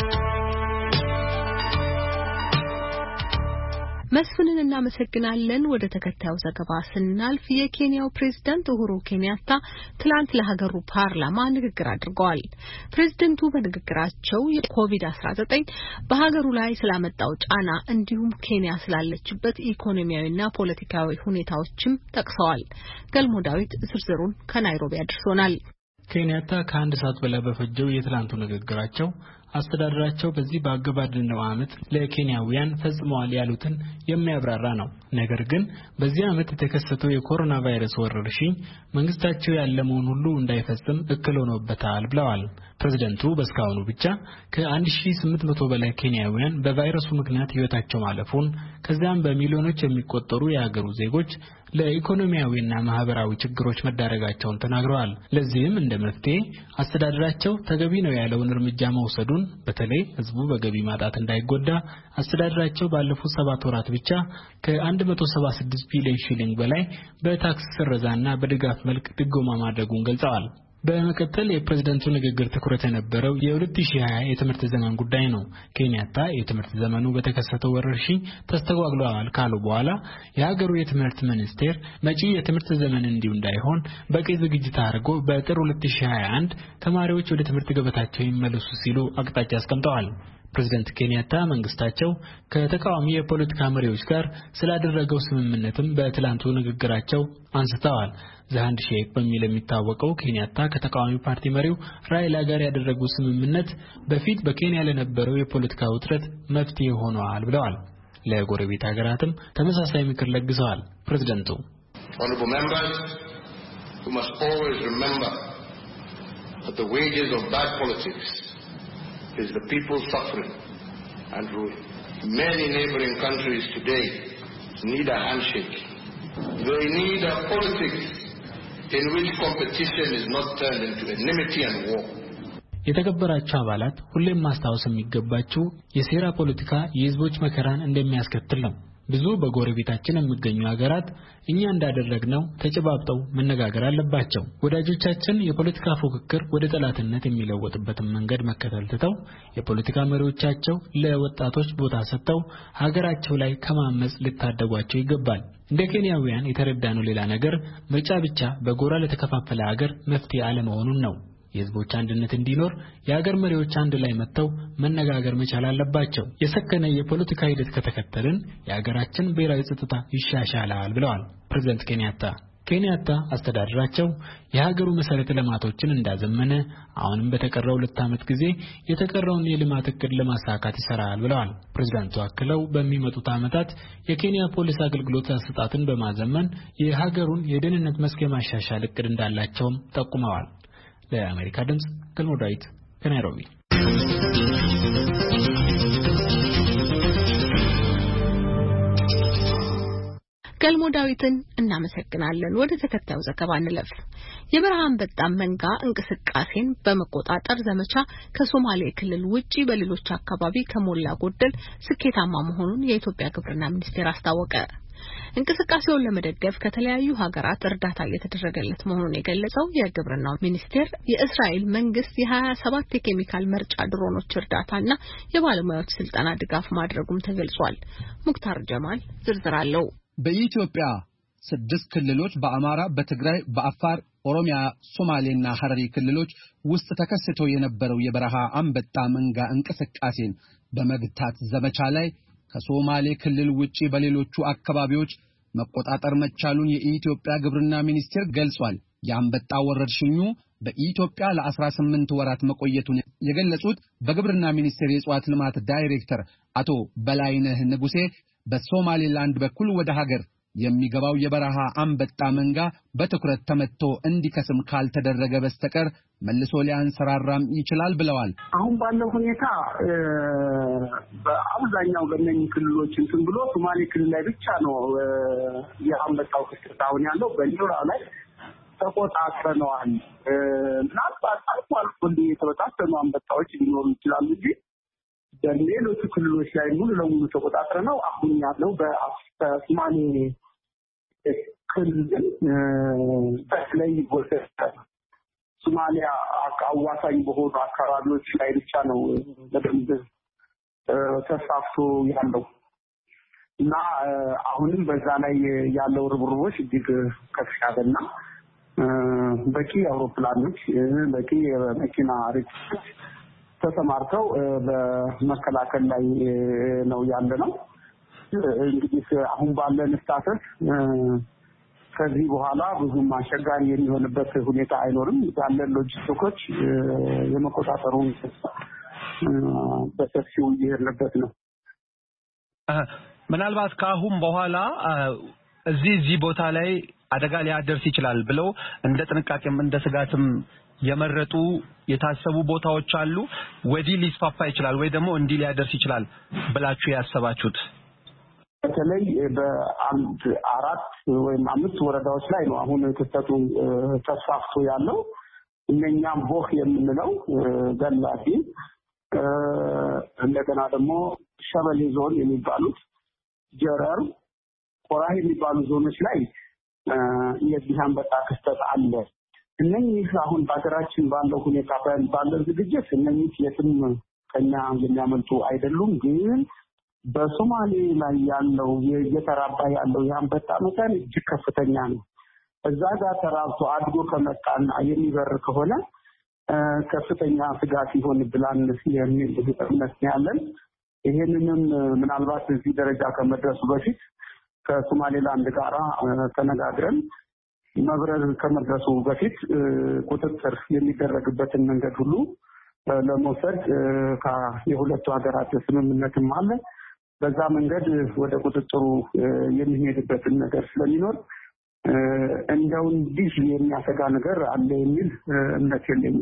መስፍንን እናመሰግናለን። ወደ ተከታዩ ዘገባ ስናልፍ የኬንያው ፕሬዝዳንት ኡሁሩ ኬንያታ ትላንት ለሀገሩ ፓርላማ ንግግር አድርገዋል። ፕሬዝዳንቱ በንግግራቸው የኮቪድ-19 በሀገሩ ላይ ስላመጣው ጫና እንዲሁም ኬንያ ስላለችበት ኢኮኖሚያዊና ፖለቲካዊ ሁኔታዎችም ጠቅሰዋል። ገልሞ ዳዊት ዝርዝሩን ከናይሮቢ አድርሶናል። ኬንያታ ከአንድ ሰዓት በላይ በፈጀው የትላንቱ ንግግራቸው አስተዳደራቸው በዚህ በአገባደደው ዓመት ለኬንያውያን ፈጽመዋል ያሉትን የሚያብራራ ነው። ነገር ግን በዚህ ዓመት የተከሰተው የኮሮና ቫይረስ ወረርሽኝ መንግስታቸው ያለመውን ሁሉ እንዳይፈጽም እክል ሆኖበታል ብለዋል። ፕሬዝዳንቱ በስካሁኑ ብቻ ከ1800 በላይ ኬንያውያን በቫይረሱ ምክንያት ህይወታቸው ማለፉን ከዚያም በሚሊዮኖች የሚቆጠሩ የሀገሩ ዜጎች ለኢኮኖሚያዊና ማህበራዊ ችግሮች መዳረጋቸውን ተናግረዋል። ለዚህም እንደ መፍትሄ አስተዳደራቸው ተገቢ ነው ያለውን እርምጃ መውሰዱን መሆኑን በተለይ ህዝቡ በገቢ ማጣት እንዳይጎዳ አስተዳደራቸው ባለፉት 7 ወራት ብቻ ከ176 ቢሊዮን ሺሊንግ በላይ በታክስ ስረዛና በድጋፍ መልክ ድጎማ ማድረጉን ገልጸዋል። በመከተል የፕሬዝዳንቱ ንግግር ትኩረት የነበረው የ2020 የትምህርት ዘመን ጉዳይ ነው። ኬንያታ የትምህርት ዘመኑ በተከሰተው ወረርሽኝ ተስተጓጉሏል ካሉ በኋላ የሀገሩ የትምህርት ሚኒስቴር መጪው የትምህርት ዘመን እንዲሁ እንዳይሆን በቂ ዝግጅት አድርጎ በጥር 2021 ተማሪዎች ወደ ትምህርት ገበታቸው ይመለሱ ሲሉ አቅጣጫ አስቀምጠዋል። ፕሬዝዳንት ኬንያታ መንግስታቸው ከተቃዋሚ የፖለቲካ መሪዎች ጋር ስላደረገው ስምምነትም በትላንቱ ንግግራቸው አንስተዋል። ዘሃንድ ሼክ በሚል የሚታወቀው ኬንያታ ከተቃዋሚ ፓርቲ መሪው ራይላ ጋር ያደረጉት ስምምነት በፊት በኬንያ ለነበረው የፖለቲካ ውጥረት መፍትሄ ሆኗል ብለዋል። ለጎረቤት ሀገራትም ተመሳሳይ ምክር ለግሰዋል። ፕሬዝዳንቱ Honorable members, we must always remember that the wages of bad politics is the people suffering and ruin. Many neighboring countries today need a handshake. They need a politics in which competition is not turned into enmity and war. የተከበራቸው አባላት ሁሌም ማስታወስ የሚገባቸው የሴራ ፖለቲካ የህዝቦች መከራን እንደሚያስከትል ነው። ብዙ በጎረቤታችን የሚገኙ ሀገራት እኛ እንዳደረግነው ተጨባብጠው መነጋገር አለባቸው። ወዳጆቻችን የፖለቲካ ፉክክር ወደ ጠላትነት የሚለወጥበትን መንገድ መከተል ትተው የፖለቲካ መሪዎቻቸው ለወጣቶች ቦታ ሰጥተው ሀገራቸው ላይ ከማመጽ ሊታደጓቸው ይገባል። እንደ ኬንያውያን የተረዳነው ሌላ ነገር ምርጫ ብቻ በጎራ ለተከፋፈለ ሀገር መፍትሄ አለመሆኑን ነው። የህዝቦች አንድነት እንዲኖር የሀገር መሪዎች አንድ ላይ መጥተው መነጋገር መቻል አለባቸው። የሰከነ የፖለቲካ ሂደት ከተከተልን የሀገራችን ብሔራዊ ጸጥታ ይሻሻላል ብለዋል ፕሬዝዳንት ኬንያታ አስተዳደራቸው የሀገሩ መሰረተ ልማቶችን እንዳዘመነ አሁንም በተቀረው 2 ዓመት ጊዜ የተቀረውን የልማት እቅድ ለማሳካት ይሰራል ብለዋል። ፕሬዝዳንቱ አክለው በሚመጡት ዓመታት የኬንያ ፖሊስ አገልግሎት አሰጣጥን በማዘመን የሀገሩን የደህንነት መስክ ማሻሻል እቅድ እንዳላቸውም ጠቁመዋል። ለአሜሪካ ድምጽ ገልሞ ዳዊት ከናይሮቢ። ገልሞ ዳዊትን እናመሰግናለን። ወደ ተከታዩ ዘገባ እንለፍ። የበረሃ አንበጣ መንጋ እንቅስቃሴን በመቆጣጠር ዘመቻ ከሶማሌ ክልል ውጪ በሌሎች አካባቢ ከሞላ ጎደል ስኬታማ መሆኑን የኢትዮጵያ ግብርና ሚኒስቴር አስታወቀ። እንቅስቃሴውን ለመደገፍ ከተለያዩ ሀገራት እርዳታ እየተደረገለት መሆኑን የገለጸው የግብርናው ሚኒስቴር የእስራኤል መንግስት የ27 የኬሚካል መርጫ ድሮኖች እርዳታና የባለሙያዎች ስልጠና ድጋፍ ማድረጉም ተገልጿል። ሙክታር ጀማል ዝርዝር አለው። በኢትዮጵያ 6 ክልሎች በአማራ፣ በትግራይ፣ በአፋር፣ ኦሮሚያ፣ ሶማሌና ሐረሪ ክልሎች ውስጥ ተከስቶ የነበረው የበረሃ አንበጣ መንጋ እንቅስቃሴን በመግታት ዘመቻ ላይ ከሶማሌ ክልል ውጪ በሌሎቹ አካባቢዎች መቆጣጠር መቻሉን የኢትዮጵያ ግብርና ሚኒስቴር ገልጿል። የአንበጣ ወረርሽኙ በኢትዮጵያ ለ18 ወራት መቆየቱን የገለጹት በግብርና ሚኒስቴር የእጽዋት ልማት ዳይሬክተር አቶ በላይነህ ንጉሴ በሶማሌላንድ በኩል ወደ ሀገር የሚገባው የበረሃ አንበጣ መንጋ በትኩረት ተመትቶ እንዲከስም ካልተደረገ በስተቀር መልሶ ሊያንሰራራም ይችላል ብለዋል። አሁን ባለው ሁኔታ በአብዛኛው በእነኚህ ክልሎች እንትን ብሎ ሶማሌ ክልል ላይ ብቻ ነው የአንበጣው ክስተት አሁን ያለው። በኒውራ ላይ ተቆጣጥረነዋል። ምናልባት አልፎ አልፎ የተበታተኑ አንበጣዎች ሊኖሩ ይችላሉ እንጂ በሌሎቹ ክልሎች ላይ ሙሉ ለሙሉ ተቆጣጥረነው አሁን ያለው በሶማሌ ክልል በተለይ ሶማሊያ አዋሳኝ በሆኑ አካባቢዎች ላይ ብቻ ነው በደንብ ተሳፍቶ ያለው እና አሁንም በዛ ላይ ያለው ርብርቦች እጅግ ከፍ ያለና በቂ አውሮፕላኖች በቂ መኪና ርጭት ተሰማርተው በመከላከል ላይ ነው ያለነው። እንግዲህ አሁን ባለን ስታተስ ከዚህ በኋላ ብዙም አስቸጋሪ የሚሆንበት ሁኔታ አይኖርም። ያለን ሎጂስቲኮች የመቆጣጠሩን በሰፊው እየሄድንበት ነው። ምናልባት ከአሁን በኋላ እዚህ ቦታ ላይ አደጋ ሊያደርስ ይችላል ብለው እንደ ጥንቃቄም እንደ ስጋትም የመረጡ የታሰቡ ቦታዎች አሉ? ወዲህ ሊስፋፋ ይችላል ወይ ደግሞ እንዲህ ሊያደርስ ይችላል ብላችሁ ያሰባችሁት? በተለይ በአንድ 4 ወይም 5 ወረዳዎች ላይ ነው አሁን ክስተቱ ተስፋፍቶ ያለው። እነኛም ቦህ የምንለው ገላፊ፣ እንደገና ደግሞ ሸበሌ ዞን የሚባሉት ጀረር፣ ቆራህ የሚባሉ ዞኖች ላይ የዚህ አንበጣ ክስተት አለ። እነኚህ አሁን በሀገራችን ባለው ሁኔታ ባለው ዝግጅት እነኚህ የትም ከኛ የሚያመልጡ አይደሉም። ግን በሶማሌ ላይ ያለው እየተራባ ያለው የአንበጣ መጠን እጅግ ከፍተኛ ነው። እዛ ጋር ተራብቶ አድጎ ከመጣና የሚበር ከሆነ ከፍተኛ ስጋት ይሆንብናል የሚል እምነት ያለን። ይሄንንም ምናልባት እዚህ ደረጃ ከመድረሱ በፊት ከሶማሌላንድ ጋራ ተነጋግረን መብረር ከመድረሱ በፊት ቁጥጥር የሚደረግበትን መንገድ ሁሉ ለመውሰድ የሁለቱ ሀገራት ስምምነትም አለ። በዛ መንገድ ወደ ቁጥጥሩ የሚሄድበትን ነገር ስለሚኖር እንደው እንዲህ የሚያሰጋ ነገር አለ የሚል እምነት የለኝም።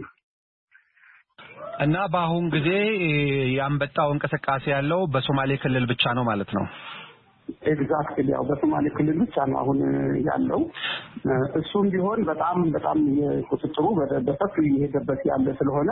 እና በአሁን ጊዜ ያንበጣው እንቅስቃሴ ያለው በሶማሌ ክልል ብቻ ነው ማለት ነው? ኤግዛክትሊ ያው በሶማሌ ክልል ብቻ ነው አሁን ያለው። እሱም ቢሆን በጣም የቁጥጥሩ በሰፊው እየሄደበት ያለ ስለሆነ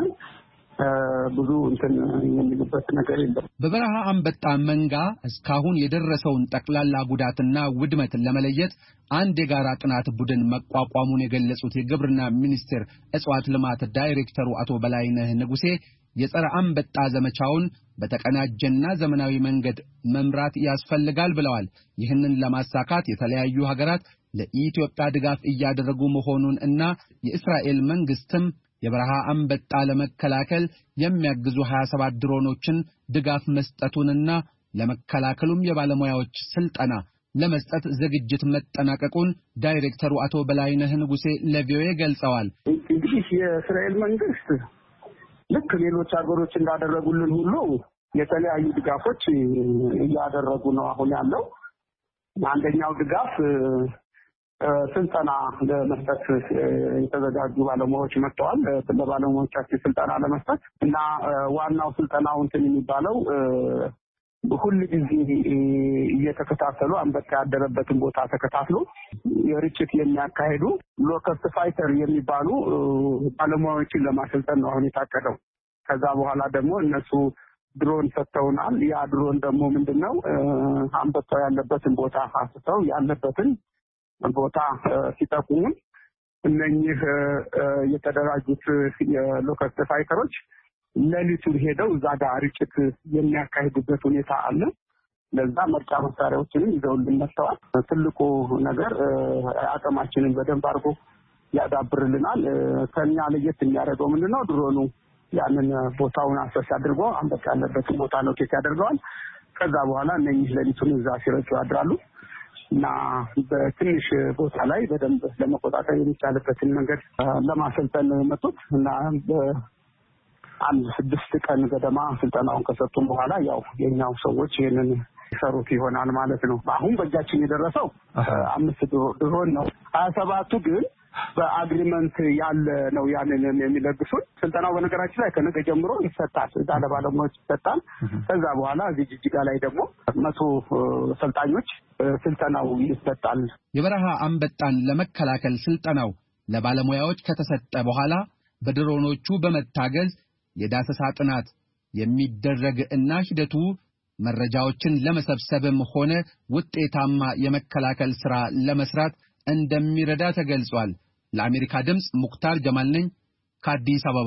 ብዙ እንትን የሚልበት ነገር የለም። በበረሃ አንበጣ መንጋ እስካሁን የደረሰውን ጠቅላላ ጉዳትና ውድመትን ለመለየት አንድ የጋራ ጥናት ቡድን መቋቋሙን የገለጹት የግብርና ሚኒስቴር እጽዋት ልማት ዳይሬክተሩ አቶ በላይነህ ንጉሴ የጸረ አንበጣ ዘመቻውን በተቀናጀና ዘመናዊ መንገድ መምራት ያስፈልጋል ብለዋል። ይህንን ለማሳካት የተለያዩ ሀገራት ለኢትዮጵያ ድጋፍ እያደረጉ መሆኑን እና የእስራኤል መንግስትም የበረሃ አንበጣ ለመከላከል የሚያግዙ 27 ድሮኖችን ድጋፍ መስጠቱንና ለመከላከሉም የባለሙያዎች ስልጠና ለመስጠት ዝግጅት መጠናቀቁን ዳይሬክተሩ አቶ በላይነህ ንጉሴ ለቪኦኤ ገልጸዋል። እንግዲህ የእስራኤል መንግስት ልክ ሌሎች ሀገሮች እንዳደረጉልን ሁሉ የተለያዩ ድጋፎች እያደረጉ ነው አሁን ያለው። አንደኛው ድጋፍ ስልጠና ለመስጠት የተዘጋጁ ባለሙያዎች መጥተዋል። ለባለሙያዎቻችን ስልጠና ለመስጠት እና ዋናው ስልጠናው እንትን የሚባለው ሁሉ ጊዜ እየተከታተሉ አንበጣ ያደረበትን ቦታ ተከታትሎ የርጭት የሚያካሂዱ ሎከስት ፋይተር የሚባሉ ባለሙያዎችን ለማሰልጠን ነው አሁን የታቀደው። ከዛ በኋላ ደግሞ እነሱ ድሮን ሰጥተውናል። ያ ድሮን ደግሞ ምንድነው አንበጣው ያለበትን ቦታ አስተው ያለበትን ቦታ ሲጠቁሙ እነኚህ የተደራጁት የሎከስት ፋይተሮች ለሊቱን ሄደው እዛ ጋር ርጭት የሚያካሂዱበት ሁኔታ አለ። ለዛ መርጫ መሳሪያዎችንም ይዘውልን መጥተዋል። ትልቁ ነገር አቅማችንን በደንብ አድርጎ ያዳብርልናል። ከኛ ለየት የሚያደርገው ምንድነው ድሮኑ ያንን ቦታውን አሰስ አድርጎ አንበጣ ያለበትን ቦታ ሎኬት ያደርገዋል። ከዛ በኋላ እነኚህ ለሊቱን እዛ ሲረጩ ያድራሉ እና በትንሽ ቦታ ላይ በደንብ ለመቆጣጠር የሚቻልበትን መንገድ ለማሰልጠን መጡት እና አንድ 6 ቀን ገደማ ስልጠናውን ከሰጡን በኋላ ያው የኛው ሰዎች ይሄንን ይሰሩት ይሆናል ማለት ነው። አሁን በእጃችን የደረሰው 5 ድሮን ነው። 27ቱ ግን በአግሪመንት ያለ ነው ያንን የሚለግሱን። ስልጠናው በነገራችን ላይ ከነገ ጀምሮ ይሰጣል። እዛ ለባለሙያዎች ይሰጣል። ከዛ በኋላ እዚህ ጅጅጋ ላይ ደግሞ 100 ሰልጣኞች ስልጠናው ይሰጣል። የበረሃ አንበጣን ለመከላከል ስልጠናው ለባለሙያዎች ከተሰጠ በኋላ በድሮኖቹ በመታገዝ የዳሰሳ ጥናት የሚደረግ እና ሂደቱ መረጃዎችን ለመሰብሰብም ሆነ ውጤታማ የመከላከል ሥራ ለመስራት እንደሚረዳ ተገልጿል። ለአሜሪካ ድምጽ ሙክታር ጀማል ነኝ ከአዲስ አበባ።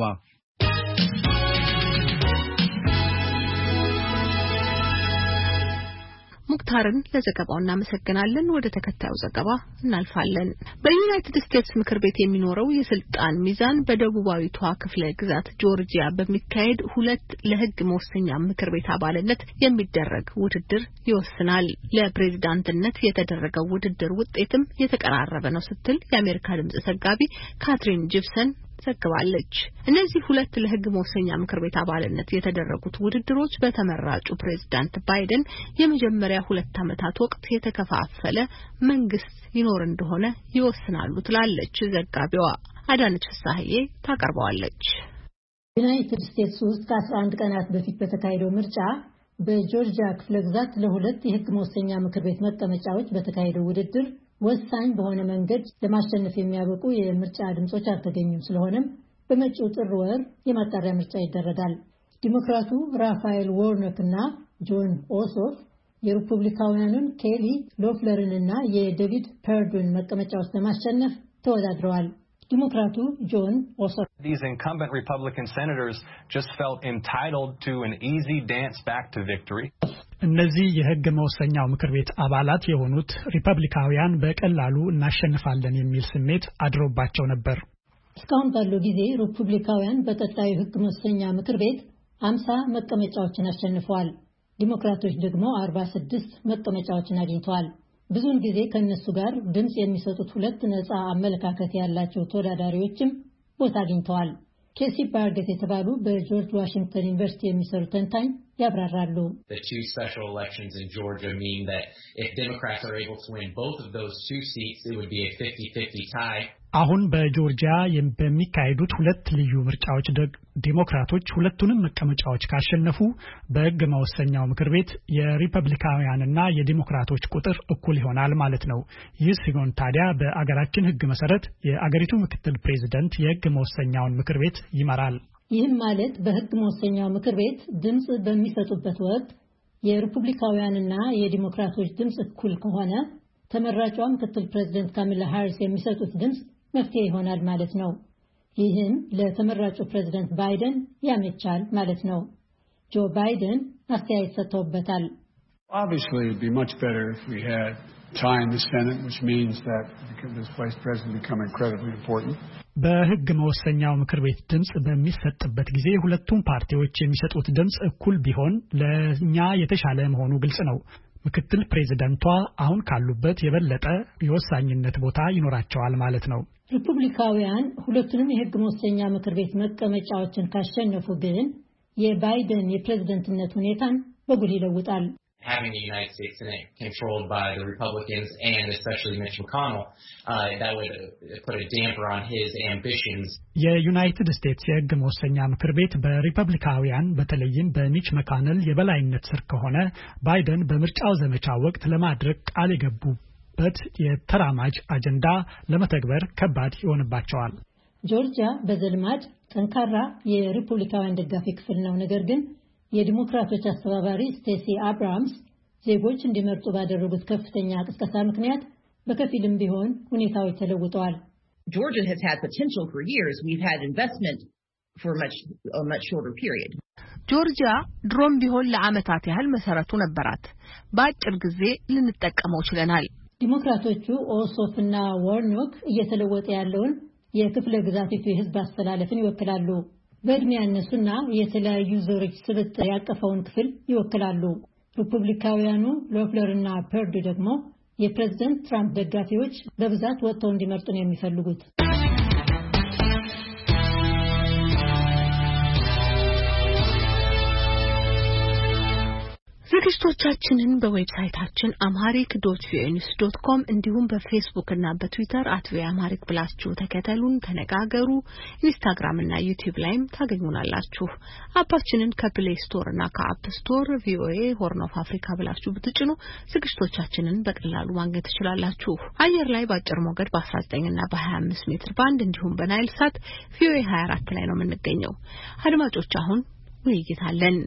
ሙክታርን ለዘገባው እናመሰግናለን። ወደ ተከታዩ ዘገባ እናልፋለን። በዩናይትድ ስቴትስ ምክር ቤት የሚኖረው የስልጣን ሚዛን በደቡባዊቷ ክፍለ ግዛት ጆርጂያ በሚካሄድ 2 ለሕግ መወሰኛ ምክር ቤት አባልነት የሚደረግ ውድድር ይወስናል። ለፕሬዝዳንትነት የተደረገው ውድድር ውጤትም የተቀራረበ ነው ስትል የአሜሪካ ድምጽ ዘጋቢ ካትሪን ጂፕሰን ዘግባለች። እነዚህ 2 ለሕግ መወሰኛ ምክር ቤት አባልነት የተደረጉት ውድድሮች በተመራጩ ፕሬዝዳንት ባይደን የመጀመሪያ 2 ዓመታት ወቅት የተከፋፈለ መንግስት ይኖር እንደሆነ ይወስናሉ ትላለች ዘጋቢዋ። አዳነች ፍሳሐዬ ታቀርበዋለች። ዩናይትድ ስቴትስ ውስጥ ከ11 ቀናት በፊት በተካሄደው ምርጫ በጆርጂያ ክፍለ ግዛት ለ2 የሕግ መወሰኛ ምክር ቤት መቀመጫዎች በተካሄደው ውድድር ወሳኝ በሆነ መንገድ ለማሸነፍ የሚያበቁ የምርጫ ድምጾች አልተገኙም። ስለሆነም በመጪው ጥር ወር የማጣሪያ ምርጫ ይደረጋል። ዲሞክራቱ ራፋኤል ዋርኖክ እና ጆን ኦሶፍ የሪፐብሊካውያኑን ኬሊ ሎፍለርንና የዴቪድ ፐርዱን መቀመጫዎች ለማሸነፍ ተወዳድረዋል። ዲሞክራቱ ጆን ኦሶፍ These incumbent Republican senators just felt entitled to an easy dance back to victory. እነዚህ የሕግ መወሰኛው ምክር ቤት አባላት የሆኑት ሪፐብሊካውያን በቀላሉ እናሸንፋለን የሚል ስሜት አድሮባቸው ነበር። እስካሁን ባለው ጊዜ ሪፐብሊካውያን በቀጣዩ ሕግ መወሰኛ ምክር ቤት 50 መቀመጫዎችን አሸንፈዋል። ዲሞክራቶች ደግሞ 46 መቀመጫዎችን አግኝተዋል። ብዙውን ጊዜ ከነሱ ጋር ድምጽ የሚሰጡት ሁለት ነፃ አመለካከት ያላቸው ተወዳዳሪዎችም ቦታ አግኝተዋል። ኬሲ ባርገት የተባሉ በጆርጅ ዋሽንግተን ዩኒቨርሲቲ የሚሰሩ ተንታኝ ያብራራሉ። The two special elections in Georgia mean that if Democrats are able to win both of those two seats, it would be a 50-50 tie. አሁን በጆርጂያ በሚካሄዱት ሁለት ልዩ ምርጫዎች ዲሞክራቶች ሁለቱንም መቀመጫዎች ካሸነፉ በሕግ መወሰኛው ምክር ቤት የሪፐብሊካውያንና የዲሞክራቶች ቁጥር እኩል ይሆናል ማለት ነው። ይህ ሲሆን ታዲያ በአገራችን ሕግ መሰረት የአገሪቱ ምክትል ፕሬዝዳንት የሕግ መወሰኛውን ምክር ቤት ይመራል። ይህም ማለት በሕግ መወሰኛው ምክር ቤት ድምጽ በሚሰጡበት ወቅት የሪፐብሊካውያንና የዲሞክራቶች ድምጽ እኩል ከሆነ ተመራጯ ምክትል ፕሬዝዳንት ካማላ ሃሪስ የሚሰጡት ድምጽ መፍትሄ ይሆናል ማለት ነው። ይህም ለተመራጩ ፕሬዝዳንት ባይደን ያመቻል ማለት ነው። ጆ ባይደን አስተያየት ሰጥተውበታል። Obviously it would be much better if we had tie in the Senate, which means that this vice president become incredibly important. በሕግ መወሰኛው ምክር ቤት ድምጽ በሚሰጥበት ጊዜ ሁለቱም ፓርቲዎች የሚሰጡት ድምጽ እኩል ቢሆን ለኛ የተሻለ መሆኑ ግልጽ ነው። ምክትል ፕሬዝዳንቷ አሁን ካሉበት የበለጠ የወሳኝነት ቦታ ይኖራቸዋል ማለት ነው። ሪፐብሊካውያን ሁለቱንም የሕግ መወሰኛ ምክር ቤት መቀመጫዎችን ካሸነፉ ግን የባይደን የፕሬዝዳንትነት ሁኔታን በጉል ይለውጣል። Having the United States Senate controlled by the Republicans and especially Mitch McConnell, that would put a damper on his ambitions. የዩናይትድ ስቴትስ የሕግ መወሰኛ ምክር ቤት በሪፐብሊካውያን በተለይም በሚች መካነል የበላይነት ስር ከሆነ ባይደን በምርጫው ዘመቻ ወቅት ለማድረግ ቃል የገቡበት የተራማጅ አጀንዳ ለመተግበር ከባድ ይሆንባቸዋል። ጆርጂያ በዘልማድ ጠንካራ የሪፐብሊካውያን ደጋፊ ክፍል ነው። ነገር ግን የዲሞክራቶች አስተባባሪ ስቴሲ አብራምስ ዜጎች እንዲመርጡ ባደረጉት ከፍተኛ ቅስቀሳ ምክንያት በከፊልም ቢሆን ሁኔታዎች ተለውጠዋል። Georgia has had potential for years. We've had investment for a much shorter period. ጆርጂያ ድሮም ቢሆን ለዓመታት ያህል መሰረቱ ነበራት። በአጭር ጊዜ ልንጠቀመው ችለናል። ዲሞክራቶቹ ኦሶፍና ዋርኖክ እየተለወጠ ያለውን የክፍለ ግዛቲቱ የሕዝብ አስተላለፍን ይወክላሉ። በእድሜ ያነሱና የተለያዩ ዘሮች ስብጥር ያቀፈውን ክፍል ይወክላሉ። ሪፐብሊካውያኑ ሎፍለርና ፐርዱ ደግሞ የፕሬዝዳንት ትራምፕ ደጋፊዎች በብዛት ወጥተው እንዲመርጡ ነው የሚፈልጉት። ዝግጅቶቻችንን በዌብሳይታችን amharic.voanews.com እንዲሁም በፌስቡክ እና በትዊተር @voaamharic ብላችሁ ተከተሉን፣ ተነጋገሩ። ኢንስታግራም እና ዩቲዩብ ላይም ታገኙናላችሁ። አፓችንን ከፕሌይ ስቶር እና ከአፕ ስቶር ቪኦኤ ሆርን ኦፍ አፍሪካ ብላችሁ ብትጭኑ ዝግጅቶቻችንን በቀላሉ ማግኘት ትችላላችሁ። አየር ላይ በአጭር ሞገድ በ19 እና በ25 ሜትር ባንድ እንዲሁም በናይል ሳት ቪኦኤ 24 ላይ ነው የምንገኘው። አድማጮች አሁን ውይይት አለን።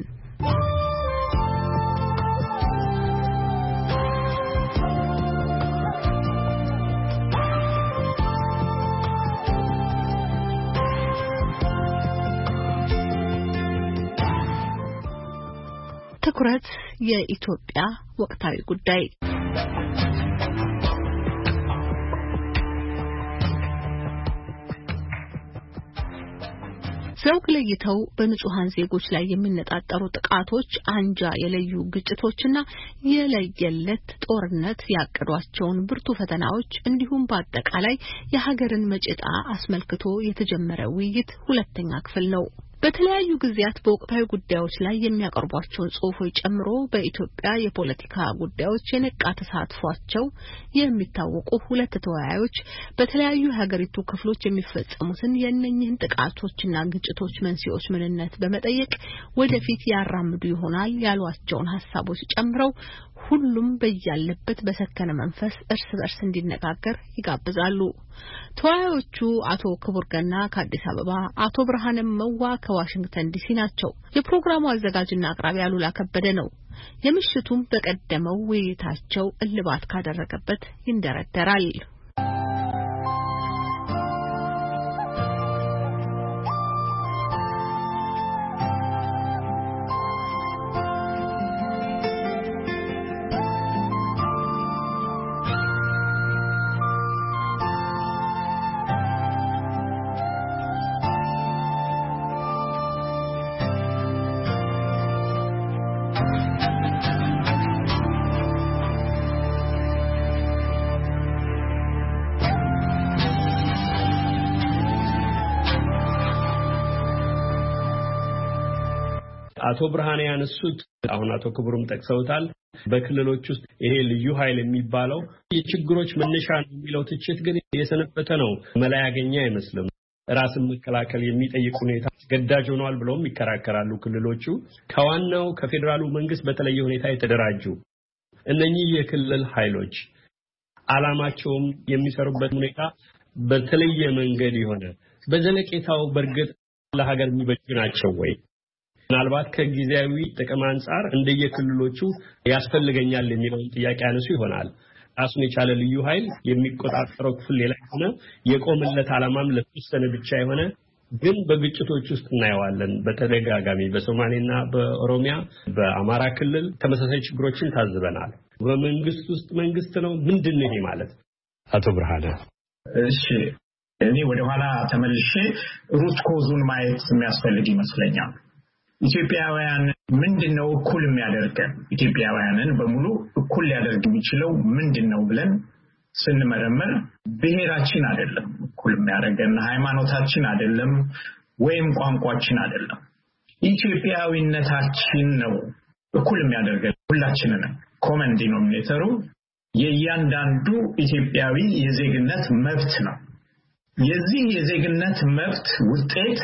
ትኩረት የኢትዮጵያ ወቅታዊ ጉዳይ ዘውግ ለይተው በንጹሃን ዜጎች ላይ የሚነጣጠሩ ጥቃቶች፣ አንጃ የለዩ ግጭቶችና የለየለት ጦርነት ያቀዷቸውን ብርቱ ፈተናዎች እንዲሁም በአጠቃላይ የሀገርን መጪጣ አስመልክቶ የተጀመረ ውይይት ሁለተኛ ክፍል ነው። በተለያዩ ጊዜያት በወቅታዊ ጉዳዮች ላይ የሚያቀርቧቸውን ጽሑፎች ጨምሮ በኢትዮጵያ የፖለቲካ ጉዳዮች የነቃ ተሳትፏቸው የሚታወቁ ሁለት ተወያዮች በተለያዩ የሀገሪቱ ክፍሎች የሚፈጸሙትን የእነኝህን ጥቃቶችና ግጭቶች መንስኤዎች ምንነት በመጠየቅ ወደፊት ያራምዱ ይሆናል ያሏቸውን ሀሳቦች ጨምረው ሁሉም በያለበት በሰከነ መንፈስ እርስ በርስ እንዲነጋገር ይጋብዛሉ። ተወያዮቹ አቶ ክቡር ገና ከአዲስ አበባ፣ አቶ ብርሃነ መዋ ከዋሽንግተን ዲሲ ናቸው። የፕሮግራሙ አዘጋጅና አቅራቢ አሉላ ከበደ ነው። የምሽቱም በቀደመው ውይይታቸው እልባት ካደረገበት ይንደረደራል። አቶ ብርሃኔ ያነሱት አሁን አቶ ክቡርም ጠቅሰውታል በክልሎች ውስጥ ይሄ ልዩ ኃይል የሚባለው የችግሮች መነሻ ነው የሚለው ትችት ግን የሰነበተ ነው መላ ያገኘ አይመስልም ራስን መከላከል የሚጠይቅ ሁኔታ ገዳጅ ሆኗል ብለውም ይከራከራሉ ክልሎቹ ከዋናው ከፌደራሉ መንግስት በተለየ ሁኔታ የተደራጁ እነኚህ የክልል ኃይሎች አላማቸውም የሚሰሩበት ሁኔታ በተለየ መንገድ ይሆነ በዘለቄታው በርግጥ ለሀገር የሚበጁ ናቸው ወይ ምናልባት ከጊዜያዊ ጥቅም አንፃር እንደየክልሎቹ ያስፈልገኛል የሚለውን ጥያቄ ያነሱ ይሆናል ራሱን የቻለ ልዩ ኃይል የሚቆጣጠረው ክፍል ሌላ ሆነ የቆመለት ዓላማም ለተወሰነ ብቻ የሆነ ግን በግጭቶች ውስጥ እናየዋለን በተደጋጋሚ በሶማሌና በኦሮሚያ በአማራ ክልል ተመሳሳይ ችግሮችን ታዝበናል በመንግስት ውስጥ መንግስት ነው ምንድነው ይሄ ማለት አቶ ብርሃነ እሺ እኔ ወደ ኋላ ተመልሼ ሩት ኮዙን ማየት የሚያስፈልግ ይመስለኛል ኢትዮጵያውያን ምንድነው እኩል የሚያደርገን ኢትዮጵያውያንን በሙሉ እኩል ሊያደርግ የሚችለው ምንድነው ብለን ስንመረምር ብሔራችን አይደለም እኩል የሚያደርገን ሃይማኖታችን አይደለም ወይም ቋንቋችን አይደለም ኢትዮጵያዊነታችን ነው እኩል የሚያደርገን ሁላችንን ኮመን ዲኖሚኔተሩ የእያንዳንዱ ኢትዮጵያዊ የዜግነት መብት ነው የዚህ የዜግነት መብት ውጤት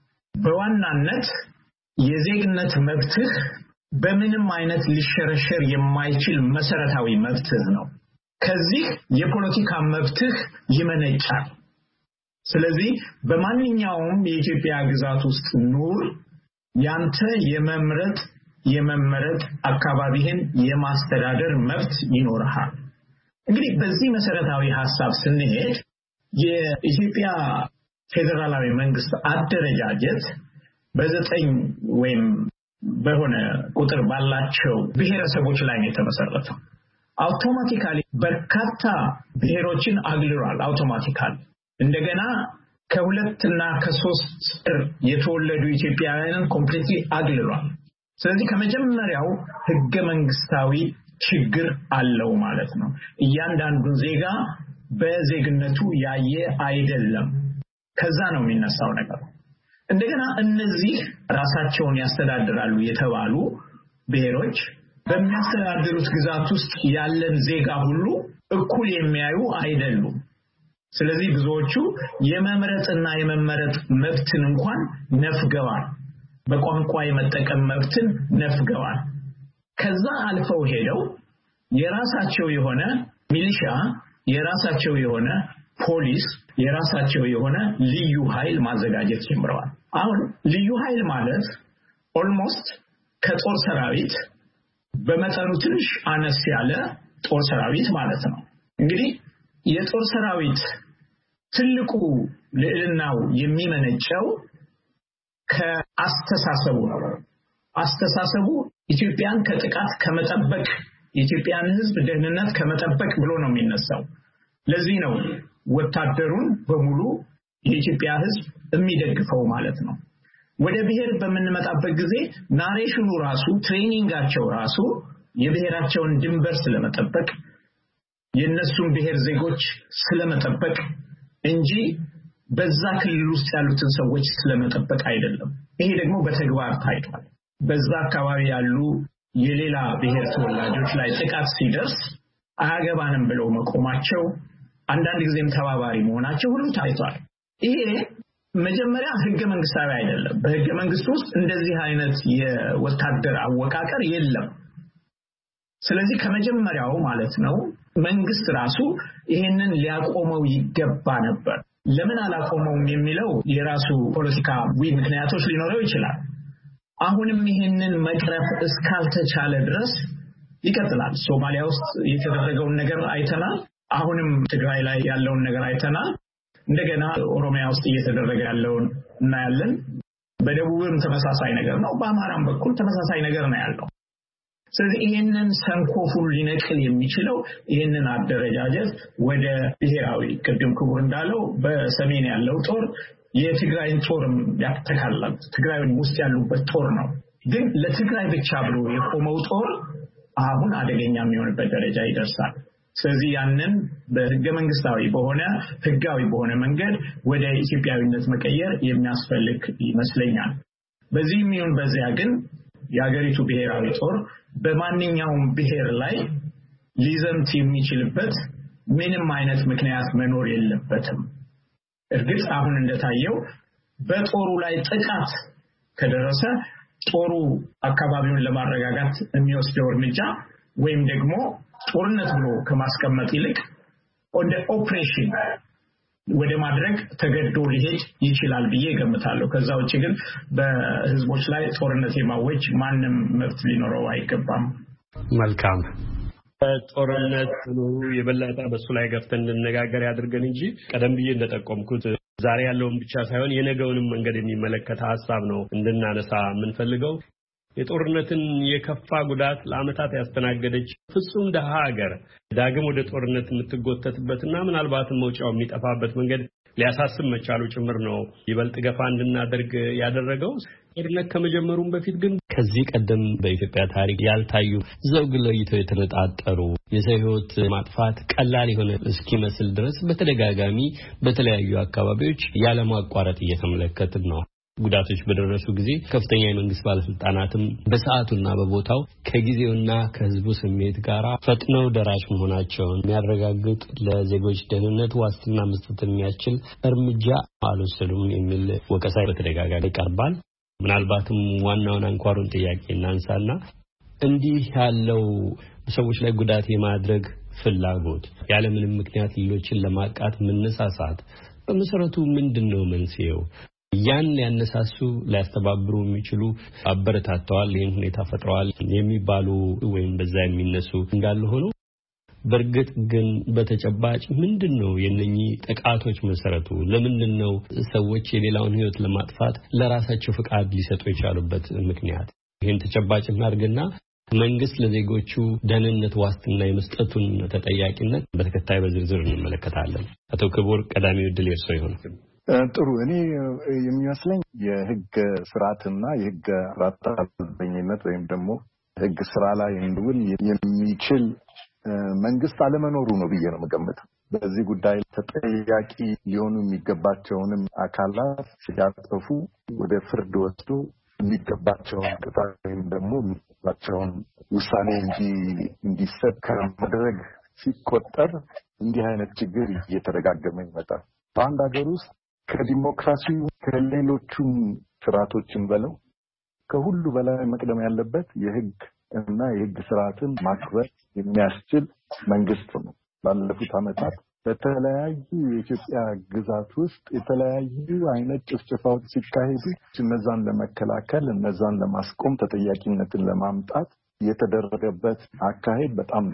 በዋናነት የዜግነት መብትህ በምንም አይነት ሊሸረሸር የማይችል መሰረታዊ መብትህ ነው ከዚህ የፖለቲካ መብትህ ይመነጫል ስለዚህ በማንኛውም የኢትዮጵያ ግዛት ውስጥ ኑር ያንተ የመመረጥ አካባቢህን የማስተዳደር መብት ይኖርሃል እንግዲህ በዚህ መሰረታዊ ሐሳብ ስንሄድ የኢትዮጵያ ፌደራላዊ መንግስት አደረጃጀት በዘጠኝ ወይም በሆነ ቁጥር ባላቸው ብሔረሰቦች ላይ ነው የተመሰረተው አውቶማቲካሊ በርካታ ብሔሮችን አግልሏል አውቶማቲካሊ እንደገና ከሁለትና ከሶስት የተወለዱ ኢትዮጵያውያንን ኮምፕሊትሊ አግልሏል ስለዚህ ከመጀመሪያው ህገ መንግስታዊ ችግር አለው ማለት ነው እያንዳንዱ ዜጋ በዜግነቱ ያየ አይደለም ከዛ ነው የሚነሳው ነገር እንደገና እነዚህ ራሳቸውን ያስተዳድራሉ የተባሉ ብሔሮች በሚያስተዳድሩት ግዛት ውስጥ ያለን ዜጋ ሁሉ እኩል የሚያዩ አይደሉም ስለዚህ ብዙዎቹ የመምረጥና የመመረጥ መብትን እንኳን ነፍገዋል በቋንቋ የመጠቀም መብትን ነፍገዋል ከዛ አልፈው ሄደው የራሳቸው የሆነ ሚሊሻ የራሳቸው የሆነ ፖሊስ የራሳቸው የሆነ ልዩ ኃይል ማዘጋጀት ጀምረዋል አሁን ልዩ ኃይል ማለት ኦልሞስት ከጦር ሰራዊት በመጠኑ ትንሽ አነስ ያለ ጦር ሰራዊት ማለት ነው እንግዲህ የጦር ሰራዊት ትልቁ ልዕልናው የሚመነጨው ከአስተሳሰቡ ነው አስተሳሰቡ ኢትዮጵያን ከጥቃት ከመጠበቅ የኢትዮጵያን ህዝብ ደህንነት ከመጠበቅ ብሎ ነው የሚነሳው ለዚህ ነው ወታደሩን በሙሉ የኢትዮጵያ ህዝብ የሚደግፈው ማለት ነው ወደ ብሔር በመንመጣበት ጊዜ ናሬሽኑ ራሱ ትሬኒንጋቸው ራሱ የብሔራቸውን ድንበር ስለመጠበቅ የነሱን ብሔር ዜጎች ስለመጠበቅ እንጂ በዛ ክልል ውስጥ ያሉትን ሰዎች ስለመጠበቅ አይደለም ይሄ ደግሞ በተግባር ታይቷል በዛ አካባቢ ያሉ የሌላ ብሔር ተወላጆች ላይ ጥቃት ሲደርስ አያገባንም ብለው መቆማቸው አንዳንድ ጊዜም ተባባሪ መሆናቸው ሁሉ ታይቷል ይሄ መጀመሪያ ህገ መንግስታዊ አይደለም በህገ መንግስቱ ውስጥ እንደዚህ አይነት የወታደር አወቃቀር የለም ስለዚህ ከመጀመሪያው ማለት ነው መንግስት ራሱ ይሄንን ሊያቆመው ይገባ ነበር። ለምን አላቆመውም የሚለው የራሱ ፖለቲካዊ ምክንያቶች ሊኖረው ይችላል። አሁንም ይሄንን መቅረፍ እስካልተቻለ ድረስ ይቀጥላል። ሶማሊያ ውስጥ የተደረገውን ነገር አይተናል። አሁንም ትግራይ ላይ ያለውን ነገር አይተናል። እንደገና ኦሮሚያ ውስጥ እየተደረገ ያለውን እናያለን። በደቡብም ተመሳሳይ ነገር ነው። በአማራም በኩል ተመሳሳይ ነገር ነው ያለው። ስለዚህ ይሄንን ሰንኮፉን ሊነቅል የሚችለው ይሄንን አደረጃጀት ወደ ብሔራዊ ቅድም ክቡር እንዳለው በሰሜን ያለው ጦር የትግራይን ጦርም ያተካላል። ትግራይ ውስጥ ያሉበት ጦር ነው። ግን ለትግራይ ብቻ ብሎ የቆመው ጦር አሁን አደገኛ የሚሆንበት ደረጃ ይደርሳል። ስለዚህ ያንን በህገ መንግስታዊ በሆነ ህጋዊ በሆነ መንገድ ወደ ኢትዮጵያዊነት መቀየር የሚያስፈልግ ይመስለኛል። በዚህም ይሁን በዚያ ግን የሀገሪቱ ብሔራዊ ጦር በማንኛውም ብሔር ላይ ሊዘምት የሚችልበት ምንም አይነት ምክንያት መኖር የለበትም። እርግጥ አሁን እንደታየው በጦሩ ላይ ጥቃት ከደረሰ ጦሩ አካባቢውን ለማረጋጋት የሚወስደው እርምጃ ወይም ደግሞ ጦርነት ብሎ ከማስቀመጥ ይልቅ ወደ ኦፕሬሽን ወደ ማድረግ ተገዶ ሊሄድ ይችላል ብዬ ገምታለሁ። ከዛ ውጪ ግን በህዝቦች ላይ ጦርነት የማወጅ ማንም መብት ሊኖረው አይገባም። መልካም ጦርነት ነው የበለጠ በሱ ላይ ገፍተን እንነጋገር ያድርገን እንጂ ቀደም ብዬ እንደጠቆምኩት ዛሬ ያለውን ብቻ ሳይሆን የነገውንም መንገድ የሚመለከት ሐሳብ ነው እንድናነሳ የምንፈልገው። የጦርነትን የከፋ ጉዳት ለዓመታት ያስተናገደች ፍጹም ደሃ ሀገር ዳግም ወደ ጦርነት የምትጎተትበትና ምናልባትም መውጫው የሚጠፋበት መንገድ ሊያሳስብ መቻሉ ጭምር ነው ይበልጥ ገፋ እንድናደርግ ያደረገው። ጦርነት ከመጀመሩም በፊት ግን ከዚህ ቀደም በኢትዮጵያ ታሪክ ያልታዩ ዘውግ ለይተው የተነጣጠሩ የሰው ሕይወት ማጥፋት ቀላል የሆነ እስኪመስል ድረስ በተደጋጋሚ በተለያዩ አካባቢዎች ያለማቋረጥ እየተመለከትን ነው። ጉዳቶች በደረሱ ጊዜ ከፍተኛ የመንግስት ባለስልጣናትም በሰዓቱና በቦታው ከጊዜውና ከህዝቡ ስሜት ጋር ፈጥነው ደራሽ መሆናቸውን የሚያረጋግጥ ለዜጎች ደህንነት ዋስትና መስጠት የሚያስችል እርምጃ አልወሰዱም የሚል ወቀሳ በተደጋጋሚ ይቀርባል። ምናልባትም ዋናውን አንኳሩን ጥያቄ እናንሳና እንዲህ ያለው በሰዎች ላይ ጉዳት የማድረግ ፍላጎት ያለምንም ምክንያት ሌሎችን ለማጥቃት መነሳሳት በመሰረቱ ምንድነው መንስኤው? ያን ሊያነሳሱ ሊያስተባብሩ የሚችሉ አበረታተዋል፣ ይህን ሁኔታ ፈጥረዋል የሚባሉ ወይም በዛ የሚነሱ እንዳለ ሆኖ በእርግጥ ግን በተጨባጭ ምንድነው የነኚህ ጥቃቶች መሰረቱ? ለምንድነው ሰዎች የሌላውን ህይወት ለማጥፋት ለራሳቸው ፍቃድ ሊሰጡ የቻሉበት ምክንያት? ይህን ተጨባጭ እናድርግና መንግስት ለዜጎቹ ደህንነት ዋስትና የመስጠቱን ተጠያቂነት በተከታይ በዝርዝር እንመለከታለን። አቶ ክቡር ቀዳሚው ዕድል የእርሶ ይሁን። ጥሩ። እኔ የሚመስለኝ የህግ ስርዓትና የህግ አራጣኝነት ወይም ደግሞ ህግ ስራ ላይ እንዲውል የሚችል መንግስት አለመኖሩ ነው ብዬ ነው የምገምተው። በዚህ ጉዳይ ተጠያቂ ሊሆኑ የሚገባቸውንም አካላት ሲያጠፉ ወደ ፍርድ ወስዶ የሚገባቸውን ቅጣት ወይም ደግሞ የሚገባቸውን ውሳኔ እንዲሰጥ ከማድረግ ሲቆጠር እንዲህ አይነት ችግር እየተደጋገመ ይመጣል። በአንድ ሀገር ውስጥ ከዲሞክራሲው ከሌሎቹም ስርዓቶችን በለው ከሁሉ በላይ መቅደም ያለበት የህግ እና የህግ ስርዓትን ማክበር የሚያስችል መንግስት ነው። ባለፉት ዓመታት በተለያዩ የኢትዮጵያ ግዛት ውስጥ የተለያዩ አይነት ጭፍጨፋዎች ሲካሄዱ እነዛን ለመከላከል እነዛን ለማስቆም ተጠያቂነትን ለማምጣት የተደረገበት አካሄድ በጣም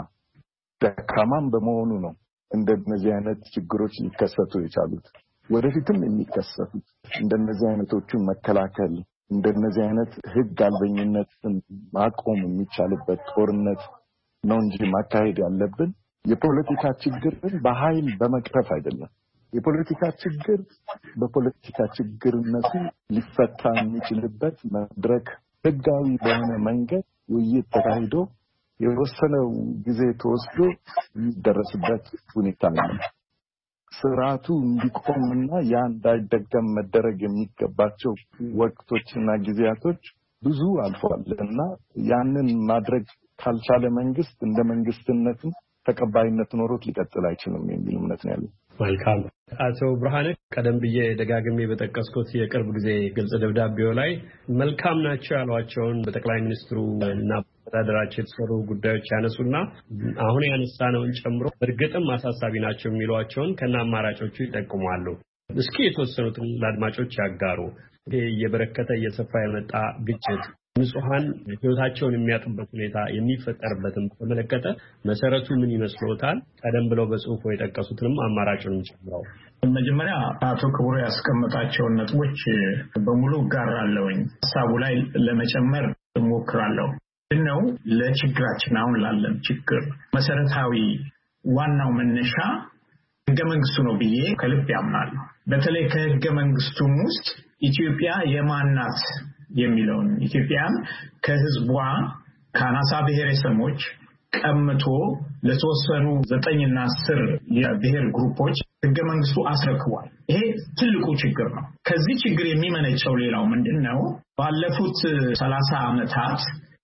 ደካማም በመሆኑ ነው እንደነዚህ አይነት ችግሮች ሊከሰቱ የቻሉት። ወደፊትም የሚከሰቱት እንደነዚህ አይነቶቹን መከላከል እንደነዚህ አይነት ህግ አልበኝነትን ማቆም የሚቻልበት ጦርነት ነው እንጂ ማካሄድ ያለብን የፖለቲካ ችግርን በኃይል በመቅረፍ አይደለም። የፖለቲካ ችግር በፖለቲካ ችግርነቱ ሊፈታ የሚችልበት መድረክ ህጋዊ በሆነ መንገድ ውይይት ተካሂዶ የወሰነው ጊዜ ተወስዶ የሚደረስበት ሁኔታ ነው። ስርዓቱ እንዲቆምና ያ እንዳይደገም መደረግ የሚገባቸው ወቅቶችና ጊዜያቶች ብዙ አልፈዋልና ያንን ማድረግ ካልቻለ መንግስት እንደ መንግስትነቱ ተቀባይነት ኖሮት ሊቀጥል አይችልም የሚል እምነት ነው ያለው። መልካም። አቶ ብርሃነ ቀደም ብዬ ደጋግሜ በጠቀስኩት የቅርብ ጊዜ ግልጽ ደብዳቤው ላይ መልካም ናቸው ያሏቸውን በጠቅላይ ሚኒስትሩ እና አስተዳደራቸው የተሰሩ ጉዳዮች ያነሱና አሁን ያነሳነውን ጨምሮ እርግጥም አሳሳቢ ናቸው የሚሏቸውን ከና አማራጮቹ ይጠቁማሉ። እስኪ የተወሰኑትን ለአድማጮች ያጋሩ። ይሄ የበረከተ እየሰፋ የመጣ ግጭት ንጹሃን ህይወታቸውን የሚያጡበት ሁኔታ የሚፈጠርበትን በተመለከተ መሰረቱ ምን ይመስሎታል? ቀደም ብለው በጽሁፉ የጠቀሱትንም አማራጩንም ጨምረው። መጀመሪያ አቶ ክቡር ያስቀመጣቸውን ነጥቦች በሙሉ ጋራለሁኝ። ሐሳቡ ላይ ለመጨመር እሞክራለሁ። ነው ለችግራችን አሁን ላለን ችግር መሰረታዊ ዋናው መነሻ ህገ መንግስቱ ነው ብዬ ከልብ ያምናለሁ። በተለይ ከህገ መንግስቱም ውስጥ ኢትዮጵያ የማናት የሚለውን ኢትዮጵያን ከህዝቧ ከአናሳ ብሔረሰቦች ቀምቶ ለተወሰኑ 9 እና 10 የብሔር ግሩፖች ህገ መንግስቱ አስረክቧል። ይሄ ትልቁ ችግር ነው። ከዚህ ችግር የሚመነጨው ሌላው ምንድነው? ባለፉት 30 ዓመታት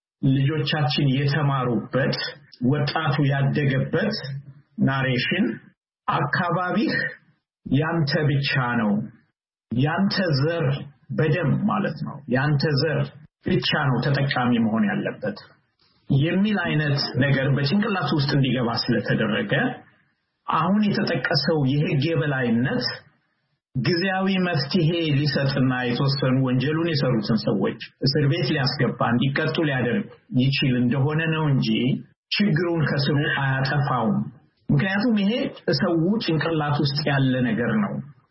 ልጆቻችን የተማሩበት ወጣቱ ያደገበት ናሬሽን አካባቢህ ያንተ ብቻ ነው፣ ያንተ ዘር በደም ማለት ነው ያንተ ዘር ብቻ ነው ተጠቃሚ መሆን ያለበት የሚል አይነት ነገር በጭንቅላት ውስጥ እንዲገባ ስለተደረገ አሁን የተጠቀሰው የህግ የበላይነት ጊዜያዊ መፍትሄ ሊሰጥና የተወሰኑ ወንጀሉን የሰሩትን ሰዎች እስር ቤት ሊያስገባ እንዲቀጡ ሊያደርግ ይችል እንደሆነ ነው እንጂ ችግሩን ከስሩ አያጠፋውም። ምክንያቱም ይሄ ሰው ጭንቅላት ውስጥ ያለ ነገር ነው።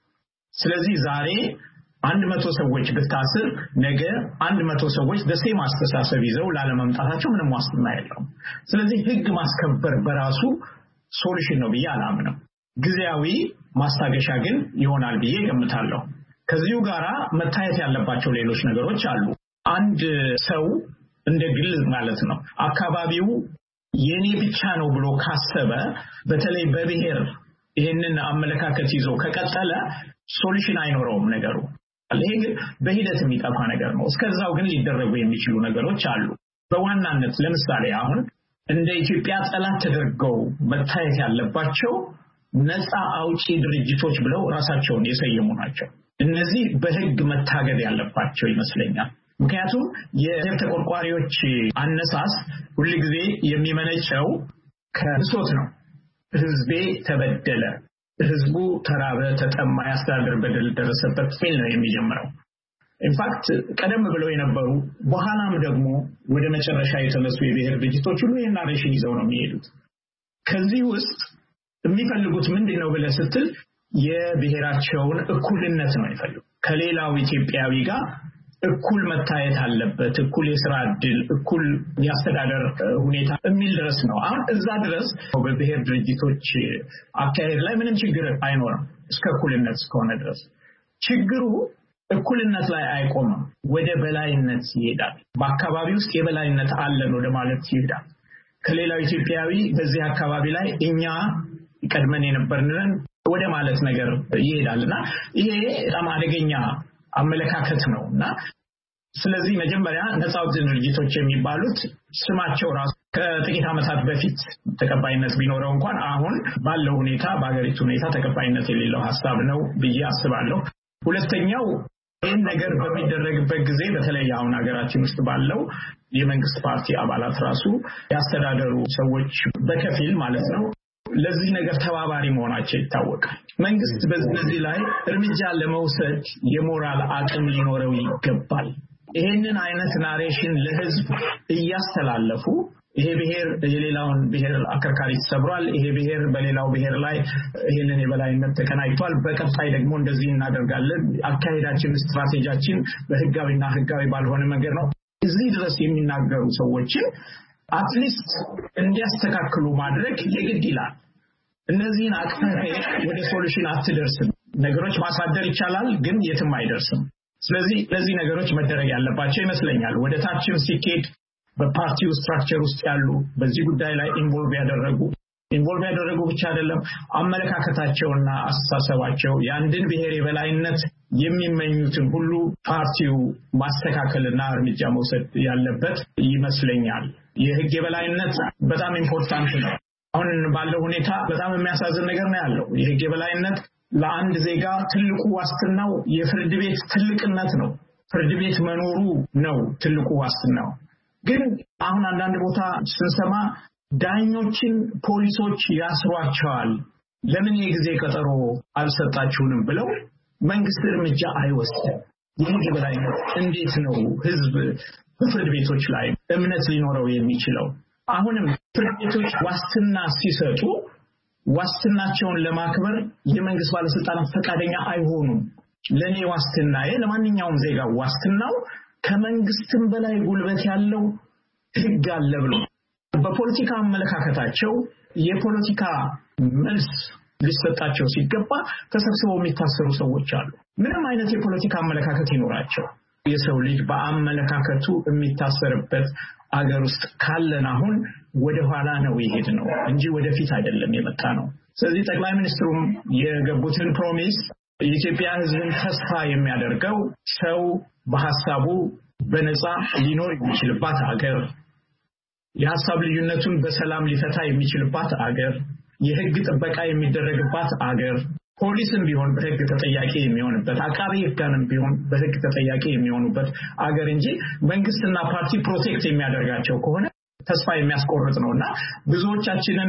ስለዚህ ዛሬ 100 ሰዎች ብታስር ነገ 100 ሰዎች በሴም አስተሳሰብ ይዘው ላለመምጣታቸው ምንም ዋስትና የለውም። ስለዚህ ህግ ማስከበር በራሱ ሶሉሽን ነው ብዬ አላምንም። ጊዜያዊ ማስታገሻ ግን ይሆናል ብዬ ገምታለሁ። ከዚሁ ጋራ መታየት ያለባቸው ሌሎች ነገሮች አሉ። አንድ ሰው እንደ ግል ማለት ነው አካባቢው የኔ ብቻ ነው ብሎ ካሰበ በተለይ በብሔር ይሄንን አመለካከት ይዞ ከቀጠለ ሶሉሽን አይኖረውም ነገሩ። ይሄ በሂደት የሚጠፋ ነገር ነው። እስከዛው ግን ሊደረጉ የሚችሉ ነገሮች አሉ። በዋናነት ለምሳሌ አሁን እንደ ኢትዮጵያ ጠላት ተደርገው መታየት ያለባቸው ነፃ አውጪ ድርጅቶች ብለው ራሳቸውን የሰየሙ ናቸው። እነዚህ በህግ መታገድ ያለባቸው ይመስለኛል። ምክንያቱም የህዝብ ተቆርቋሪዎች አነሳስ ሁልጊዜ የሚመነጨው ከብሶት ነው። ህዝቤ ተበደለ፣ ህዝቡ ተራበ፣ ተጠማ፣ ያስተዳደር በደል ደረሰበት ሲል ነው የሚጀምረው። ኢንፋክት ቀደም ብለው የነበሩ በኋላም ደግሞ ወደ መጨረሻ የተነሱ የብሔር ድርጅቶች ሁሉ የናሬሽን ይዘው ነው የሚሄዱት። ከዚህ ውስጥ የሚፈልጉት ምንድነው ብለህ ስትል የብሔራቸውን እኩልነት ነው የሚፈልጉት። ከሌላው ኢትዮጵያዊ ጋር እኩል መታየት አለበት፣ እኩል የሥራ ዕድል፣ እኩል የአስተዳደር ሁኔታ የሚል ድረስ ነው። አሁን እዛ ድረስ በብሔር ድርጅቶች አካሄድ ላይ ምንም ችግር አይኖርም እስከ እኩልነት እስከሆነ ድረስ። ችግሩ እኩልነት ላይ አይቆምም፣ ወደ በላይነት ይሄዳል። በአካባቢ ውስጥ የበላይነት አለን ወደ ማለት ይሄዳል። ከሌላው ኢትዮጵያዊ በዚህ አካባቢ ላይ እኛ ቀድመን የነበርንን ወደ ማለት ነገር ይሄዳልና ይሄ በጣም አደገኛ አመለካከት ነውና ስለዚህ መጀመሪያ ነፃ አውጪ ድርጅቶች የሚባሉት ስማቸው ራሱ ከጥቂት ዓመታት በፊት ተቀባይነት ቢኖረው እንኳን አሁን ባለው ሁኔታ በአገሪቱ ሁኔታ ተቀባይነት የሌለው ሐሳብ ነው ብዬ አስባለሁ። ሁለተኛው ይህን ነገር በሚደረግበት ጊዜ በተለይ አሁን ሀገራችን ውስጥ ባለው የመንግስት ፓርቲ አባላት ራሱ ያስተዳደሩ ሰዎች በከፊል ማለት ነው ለዚህ ነገር ተባባሪ መሆናቸው ይታወቃል። መንግስት በዚህ ላይ እርምጃ ለመውሰድ የሞራል አቅም ሊኖረው ይገባል። ይሄንን አይነት ናሬሽን ለህዝብ እያስተላለፉ ይሄ ብሔር የሌላውን ብሔር አከርካሪ ተሰብሯል፣ ይሄ ብሔር በሌላው ብሔር ላይ ይሄንን የበላይነት ተቀናይቷል፣ በቀጣይ ደግሞ እንደዚህ እናደርጋለን፣ አካሄዳችን ስትራቴጂያችን በህጋዊና ህጋዊ ባልሆነ መንገድ ነው እዚህ ድረስ የሚናገሩ ሰዎችን አትሊስት እንዲያስተካክሉ ማድረግ የግድ ይላል። እነዚህን አቅፈህ ወደ ሶሉሽን አትደርስም። ነገሮች ማሳደር ይቻላል ግን የትም አይደርስም። ስለዚህ ለዚህ ነገሮች መደረግ ያለባቸው ይመስለኛል። ወደ ታችም ሲኬድ በፓርቲው ስትራክቸር ውስጥ ያሉ በዚህ ጉዳይ ላይ ኢንቮልቭ ያደረጉ ብቻ አይደለም አመለካከታቸውና አስተሳሰባቸው የአንድን ብሔር የበላይነት የሚመኙትን ሁሉ ፓርቲው ማስተካከልና እርምጃ መውሰድ ያለበት ይመስለኛል። የህግ የበላይነት በጣም ኢምፖርታንት ነው። አሁን ባለው ሁኔታ በጣም የሚያሳዝን ነገር ነው ያለው። የህግ የበላይነት ለአንድ ዜጋ ትልቁ ዋስትናው የፍርድ ቤት ትልቅነት ነው። ፍርድ ቤት መኖሩ ነው ትልቁ ዋስትናው። ግን አሁን አንዳንድ ቦታ ስንሰማ ዳኞችን ፖሊሶች ያስሯቸዋል ለምን የጊዜ ቀጠሮ አልሰጣችሁንም ብለው መንግስት እርምጃ አይወስድም። ይህ የበላይነት እንዴት ነው ህዝብ በፍርድ ቤቶች ላይ እምነት ሊኖረው የሚችለው? አሁንም ፍርድ ቤቶች ዋስትና ሲሰጡ ዋስትናቸውን ለማክበር የመንግስት ባለስልጣናት ፈቃደኛ አይሆኑም። ለኔ ዋስትናዬ ለማንኛውም ዜጋ ዋስትናው ከመንግስትም በላይ ጉልበት ያለው ህግ አለ ብሎ በፖለቲካ አመለካከታቸው የፖለቲካ መልስ ሊሰጣቸው ሲገባ ተሰብስበው የሚታሰሩ ሰዎች አሉ። ምንም አይነት የፖለቲካ አመለካከት ይኖራቸው የሰው ልጅ በአመለካከቱ የሚታሰርበት አገር ውስጥ ካለን አሁን ወደ ኋላ ነው ይሄድ ነው እንጂ ወደፊት አይደለም የመጣ ነው። ስለዚህ ጠቅላይ ሚኒስትሩም የገቡትን ፕሮሚስ የኢትዮጵያ ህዝብን ተስፋ የሚያደርገው ሰው በሐሳቡ በነፃ ሊኖር የሚችልባት አገር፣ የሐሳብ ልዩነቱን በሰላም ሊፈታ የሚችልባት አገር፣ የህግ ጥበቃ የሚደረግባት አገር፣ ፖሊስም ቢሆን በህግ ተጠያቂ የሚሆንበት፣ አቃቤ ህግንም ቢሆን በህግ ተጠያቂ የሚሆኑበት አገር እንጂ መንግስትና ፓርቲ ፕሮቴክት የሚያደርጋቸው ከሆነ ተስፋ የሚያስቆርጥ ነውና ብዙዎቻችንን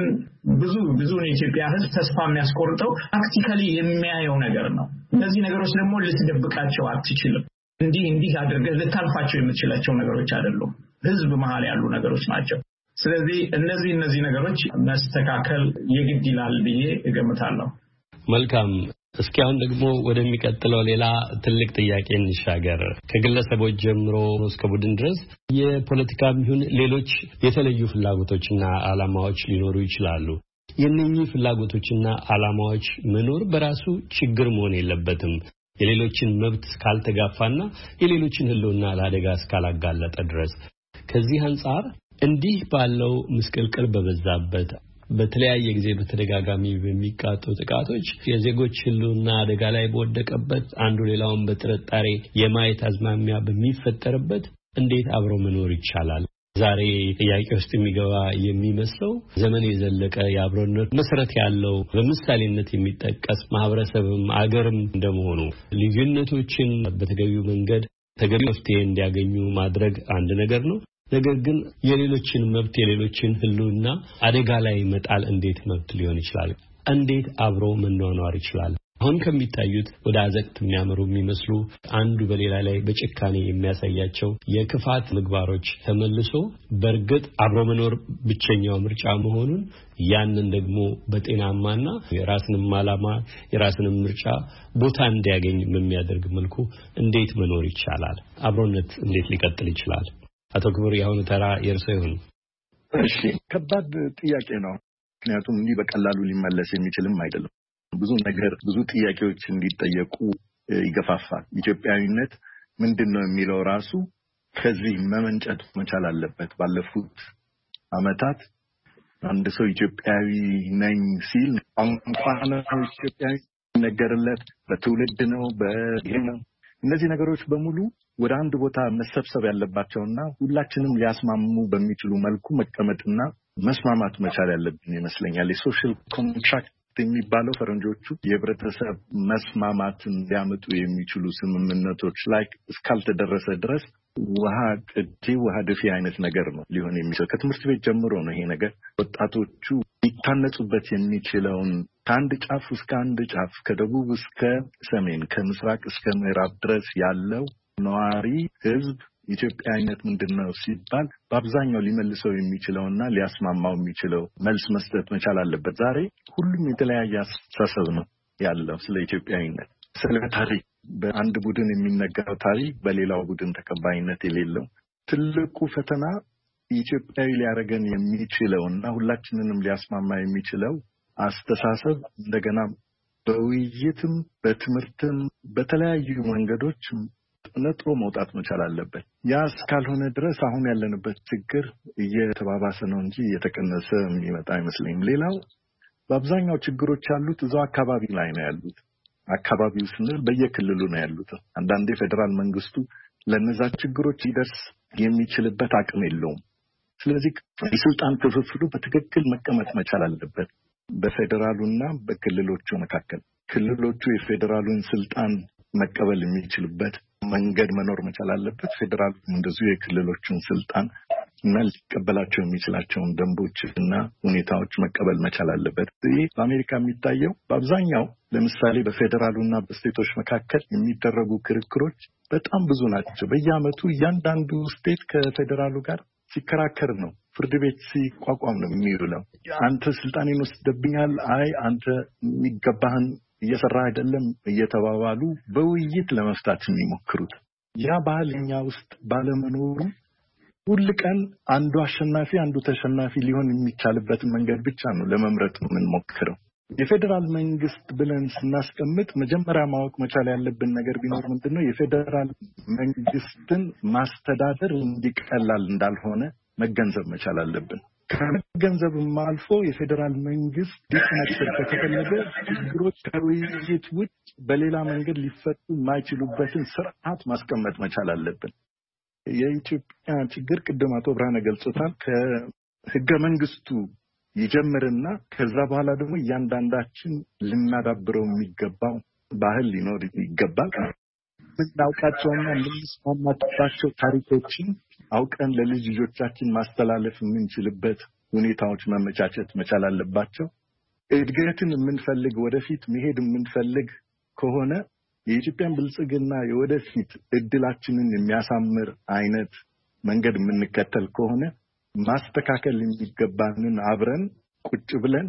ብዙ የኢትዮጵያ ህዝብ ተስፋ የሚያስቆርጠው ፕራክቲካሊ የሚያየው ነገር ነው። እነዚህ ነገሮች ደግሞ ልትደብቃቸው አትችልም። እንዲህ አድርገህ ልታልፋቸው የምትችላቸው ነገሮች አይደሉም። ህዝብ መሃል ያሉ ነገሮች ናቸው። ስለዚህ እነዚህ ነገሮች መስተካከል የግድ ይላል ብዬ እገምታለሁ። መልካም። እስኪ አሁን ደግሞ ወደሚቀጥለው ሌላ ትልቅ ጥያቄ እንሻገር። ከግለሰቦች ጀምሮ እስከ ቡድን ድረስ የፖለቲካም ይሁን ሌሎች የተለዩ ፍላጎቶችና ዓላማዎች ሊኖሩ ይችላሉ። የእነኚህ ፍላጎቶችና ዓላማዎች መኖር በራሱ ችግር መሆን የለበትም። የሌሎችን መብት እስካልተጋፋና የሌሎችን ህልውና ለአደጋ እስካላጋለጠ ድረስ። ከዚህ አንጻር እንዲህ ባለው ምስቅልቅል በበዛበት በተለያየ ጊዜ በተደጋጋሚ በሚቃጡ ጥቃቶች የዜጎች ህልውና አደጋ ላይ በወደቀበት አንዱ ሌላውን በጥርጣሬ የማየት አዝማሚያ በሚፈጠርበት እንዴት አብሮ መኖር ይቻላል? ዛሬ ጥያቄ ውስጥ የሚገባ የሚመስለው ዘመን የዘለቀ የአብሮነት መሰረት ያለው በምሳሌነት የሚጠቀስ ማህበረሰብም አገርም እንደመሆኑ ልዩነቶችን በተገቢው መንገድ ተገቢ መፍትሄ እንዲያገኙ ማድረግ አንድ ነገር ነው። ነገር ግን የሌሎችን መብት የሌሎችን ህልውና አደጋ ላይ መጣል እንዴት መብት ሊሆን ይችላል? እንዴት አብሮ መኗኗር ይችላል? አሁን ከሚታዩት ወደ አዘቅት የሚያመሩ የሚመስሉ አንዱ በሌላ ላይ በጭካኔ የሚያሳያቸው የክፋት ምግባሮች ተመልሶ በእርግጥ አብሮ መኖር ብቸኛው ምርጫ መሆኑን ያንን ደግሞ በጤናማና የራስንም ዓላማ የራስንም ምርጫ ቦታ እንዲያገኝ በሚያደርግ መልኩ እንዴት መኖር ይቻላል? አብሮነት እንዴት ሊቀጥል ይችላል? አቶ ክቡር ያሁኑ ተራ የእርሶ ይሁን። እሺ፣ ከባድ ጥያቄ ነው። ምክንያቱም እንዲህ በቀላሉ ሊመለስ የሚችልም አይደለም። ብዙ ጥያቄዎች እንዲጠየቁ ይገፋፋል። ኢትዮጵያዊነት ምንድነው የሚለው ራሱ ከዚህ መመንጨት መቻል አለበት። ባለፉት አመታት አንድ ሰው ኢትዮጵያዊ ነኝ ሲል እንኳን ኢትዮጵያዊ ነገርለት በትውልድ ነው በይሄን እነዚህ ነገሮች በሙሉ ወደ አንድ ቦታ መሰብሰብ ያለባቸውና ሁላችንም ሊያስማሙ በሚችሉ መልኩ መቀመጥና መስማማት መቻል ያለብን ይመስለኛል። የሶሻል ኮንትራክት የሚባለው ፈረንጆቹ የህብረተሰብ መስማማትን ሊያመጡ የሚችሉ ስምምነቶች ላይ እስካልተደረሰ ድረስ ውሃ ቅጂ ውሃ ደፊ አይነት ነገር ነው ሊሆን የሚችለው። ከትምህርት ቤት ጀምሮ ነው ይሄ ነገር ወጣቶቹ ሊታነጹበት የሚችለውን ከአንድ ጫፍ እስከ አንድ ጫፍ ከደቡብ እስከ ሰሜን ከምስራቅ እስከ ምዕራብ ድረስ ያለው ነዋሪ ህዝብ ኢትዮጵያዊነት ምንድነው ሲባል በአብዛኛው ሊመልሰው የሚችለውና ሊያስማማው የሚችለው መልስ መስጠት መቻል አለበት። ዛሬ ሁሉም የተለያየ አስተሳሰብ ነው ያለው ስለ ኢትዮጵያዊነት፣ ስለ ታሪክ። በአንድ ቡድን የሚነገረው ታሪክ በሌላው ቡድን ተቀባይነት የሌለው ትልቁ ፈተና ኢትዮጵያዊ ሊያደርገን የሚችለውና ሁላችንንም ሊያስማማ የሚችለው አስተሳሰብ እንደገና በውይይትም በትምህርትም በተለያዩ መንገዶች ነጥሮ መውጣት መቻል አለበት። ያ እስካልሆነ ድረስ አሁን ያለንበት ችግር እየተባባሰ ነው እንጂ እየተቀነሰ የሚመጣ አይመስለኝም። ሌላው በአብዛኛው ችግሮች ያሉት እዛው አካባቢ ላይ ነው ያሉት። አካባቢው ስንል በየክልሉ ነው ያሉት። አንዳንዴ ፌደራል መንግስቱ ለነዛ ችግሮች ሊደርስ የሚችልበት አቅም የለውም። ስለዚህ የስልጣን ክፍፍሉ በትክክል መቀመጥ መቻል አለበት በፌደራሉና በክልሎቹ መካከል። ክልሎቹ የፌደራሉን ስልጣን መቀበል የሚችልበት መንገድ መኖር መቻል አለበት። ፌደራሉ እንደዚሁ የክልሎቹን ስልጣን እና ሊቀበላቸው የሚችላቸውን ደንቦች እና ሁኔታዎች መቀበል መቻል አለበት። ይህ በአሜሪካ የሚታየው በአብዛኛው ለምሳሌ በፌዴራሉና በስቴቶች መካከል የሚደረጉ ክርክሮች በጣም ብዙ ናቸው። በየዓመቱ እያንዳንዱ ስቴት ከፌዴራሉ ጋር ሲከራከር ነው ፍርድ ቤት ሲቋቋም ነው የሚውለው። አንተ ስልጣኔን ወስደብኛል፣ አይ አንተ የሚገባህን እየሰራ አይደለም እየተባባሉ በውይይት ለመፍታት የሚሞክሩት ያ ባህልኛ ውስጥ ባለመኖሩ ሁሉ ቀን አንዱ አሸናፊ አንዱ ተሸናፊ ሊሆን የሚቻልበትን መንገድ ብቻ ነው ለመምረጥ የምንሞክረው። የፌደራል መንግስት ብለን ስናስቀምጥ መጀመሪያ ማወቅ መቻል ያለብን ነገር ቢኖር ምንድነው የፌደራል መንግስትን ማስተዳደር እንዲቀላል እንዳልሆነ መገንዘብ መቻል አለብን። ከመገንዘብም አልፎ የፌደራል መንግስት ዲስናክሽን ከተፈለገ ችግሮች ከውይይት ውጭ በሌላ መንገድ ሊፈቱ የማይችሉበትን ስርዓት ማስቀመጥ መቻል አለብን። የኢትዮጵያ ችግር ቅድም አቶ ብርሃነ ገልጾታል። ከህገ መንግስቱ ይጀምርና ከዛ በኋላ ደግሞ እያንዳንዳችን ልናዳብረው የሚገባው ባህል ሊኖር ይገባል። ምናውቃቸውና የምንስማማባቸው ታሪኮችን አውቀን ለልጅ ልጆቻችን ማስተላለፍ የምንችልበት ሁኔታዎች መመቻቸት መቻል አለባቸው። እድገትን የምንፈልግ ወደፊት መሄድ የምንፈልግ ከሆነ የኢትዮጵያን ብልጽግና የወደፊት እድላችንን የሚያሳምር አይነት መንገድ የምንከተል ከሆነ ማስተካከል የሚገባንን አብረን ቁጭ ብለን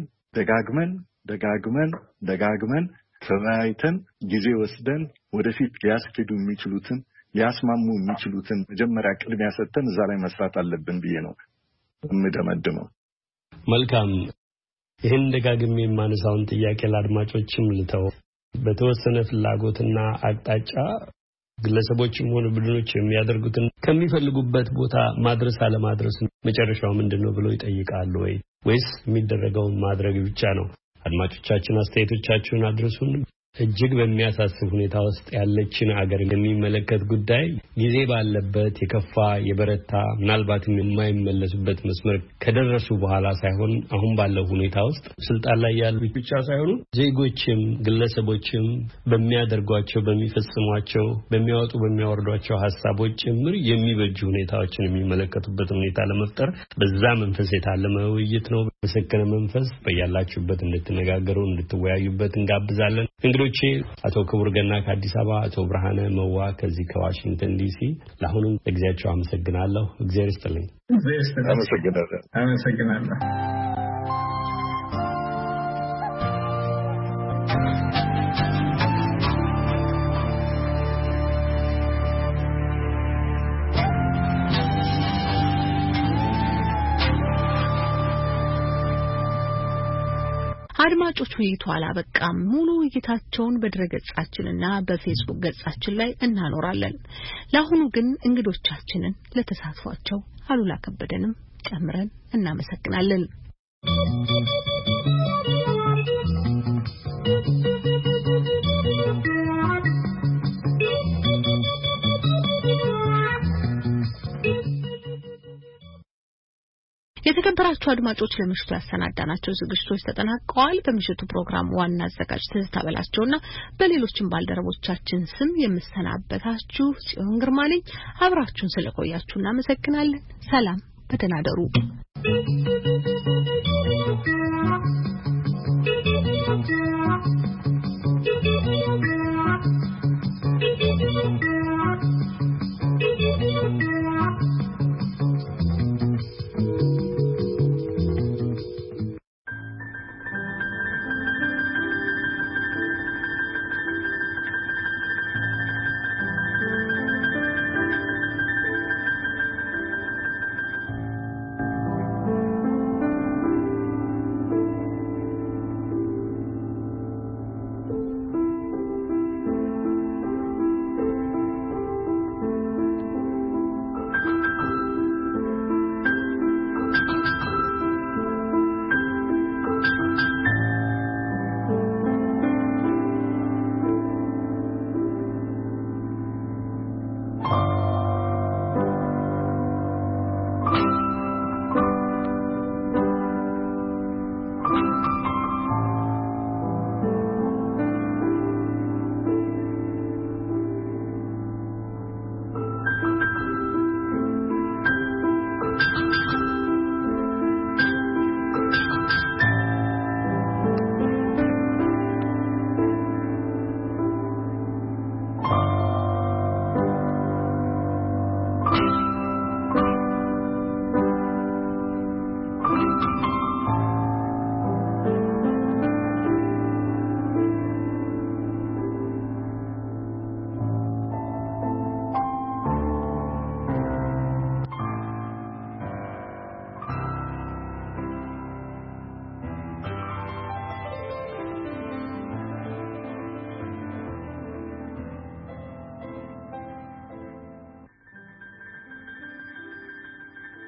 ደጋግመን ተወያይተን ጊዜ ወስደን ወደፊት ሊያስኬዱ የሚችሉትን ሊያስማሙ የሚችሉትን መጀመሪያ ቅድሚያ ሰጥተን እዛ ላይ መስራት አለብን ብዬ ነው የምደመድመው። መልካም። ይህን ደጋግሜ የማነሳውን ጥያቄ ለአድማጮችም ልተው። በተወሰነ ፍላጎትና አቅጣጫ ግለሰቦችም ሆነ ቡድኖች የሚያደርጉትን ከሚፈልጉበት ቦታ ማድረስ አለማድረስ መጨረሻው ምንድነው ብለው ይጠይቃሉ ወይስ የሚደረገውን ማድረግ ብቻ ነው? አድማጮቻችን አስተያየቶቻችሁን አድርሱን። እጅግ በሚያሳስብ ሁኔታ ውስጥ ያለችን አገር የሚመለከት ጉዳይ ጊዜ ባለበት የከፋ የበረታ ምናልባትም የማይመለሱበት መስመር ከደረሱ በኋላ ሳይሆን አሁን ባለው ሁኔታ ውስጥ ስልጣን ላይ ያሉ ብቻ ሳይሆኑ ዜጎችም ግለሰቦችም በሚያደርጓቸው በሚፈጽሟቸው በሚያወጡ በሚያወርዷቸው ሐሳቦች ጭምር የሚበጁ ሁኔታዎችን የሚመለከቱበት ሁኔታ ለመፍጠር በዛ መንፈስ የታለመ ውይይት ነው። በሰከነ መንፈስ በያላችሁበት እንድትነጋገሩ እንድትወያዩበት እንጋብዛለን። እንግዲህ አቶ ክቡር ገና ከአዲስ አበባ፣ አቶ ብርሃነ መዋ ከዚህ ከዋሽንግተን ዲሲ ለአሁኑም ለጊዜያቸው አመሰግናለሁ። እግዚአብሔር ይስጥልኝ። አመሰግናለሁ። አድማጮች ውይይቱ አላበቃም። ሙሉ ውይይታቸውን በድረገጻችንና በፌስቡክ ገጻችን ላይ እናኖራለን። ለአሁኑ ግን እንግዶቻችንን ለተሳትፏቸው አሉላ ከበደንም ጨምረን እናመሰግናለን። የተከበራችሁ አድማጮች ለምሽቱ ያሰናዳናቸው ዝግጅቶች ተጠናቀዋል። በምሽቱ ፕሮግራም ዋና አዘጋጅ ትዝታ በላቸውና በሌሎችም ባልደረቦቻችን ስም የምሰናበታችሁ ጽዮን ግርማ ነኝ። አብራችሁን ስለቆያችሁ እናመሰግናለን። ሰላም፣ በደህና እደሩ።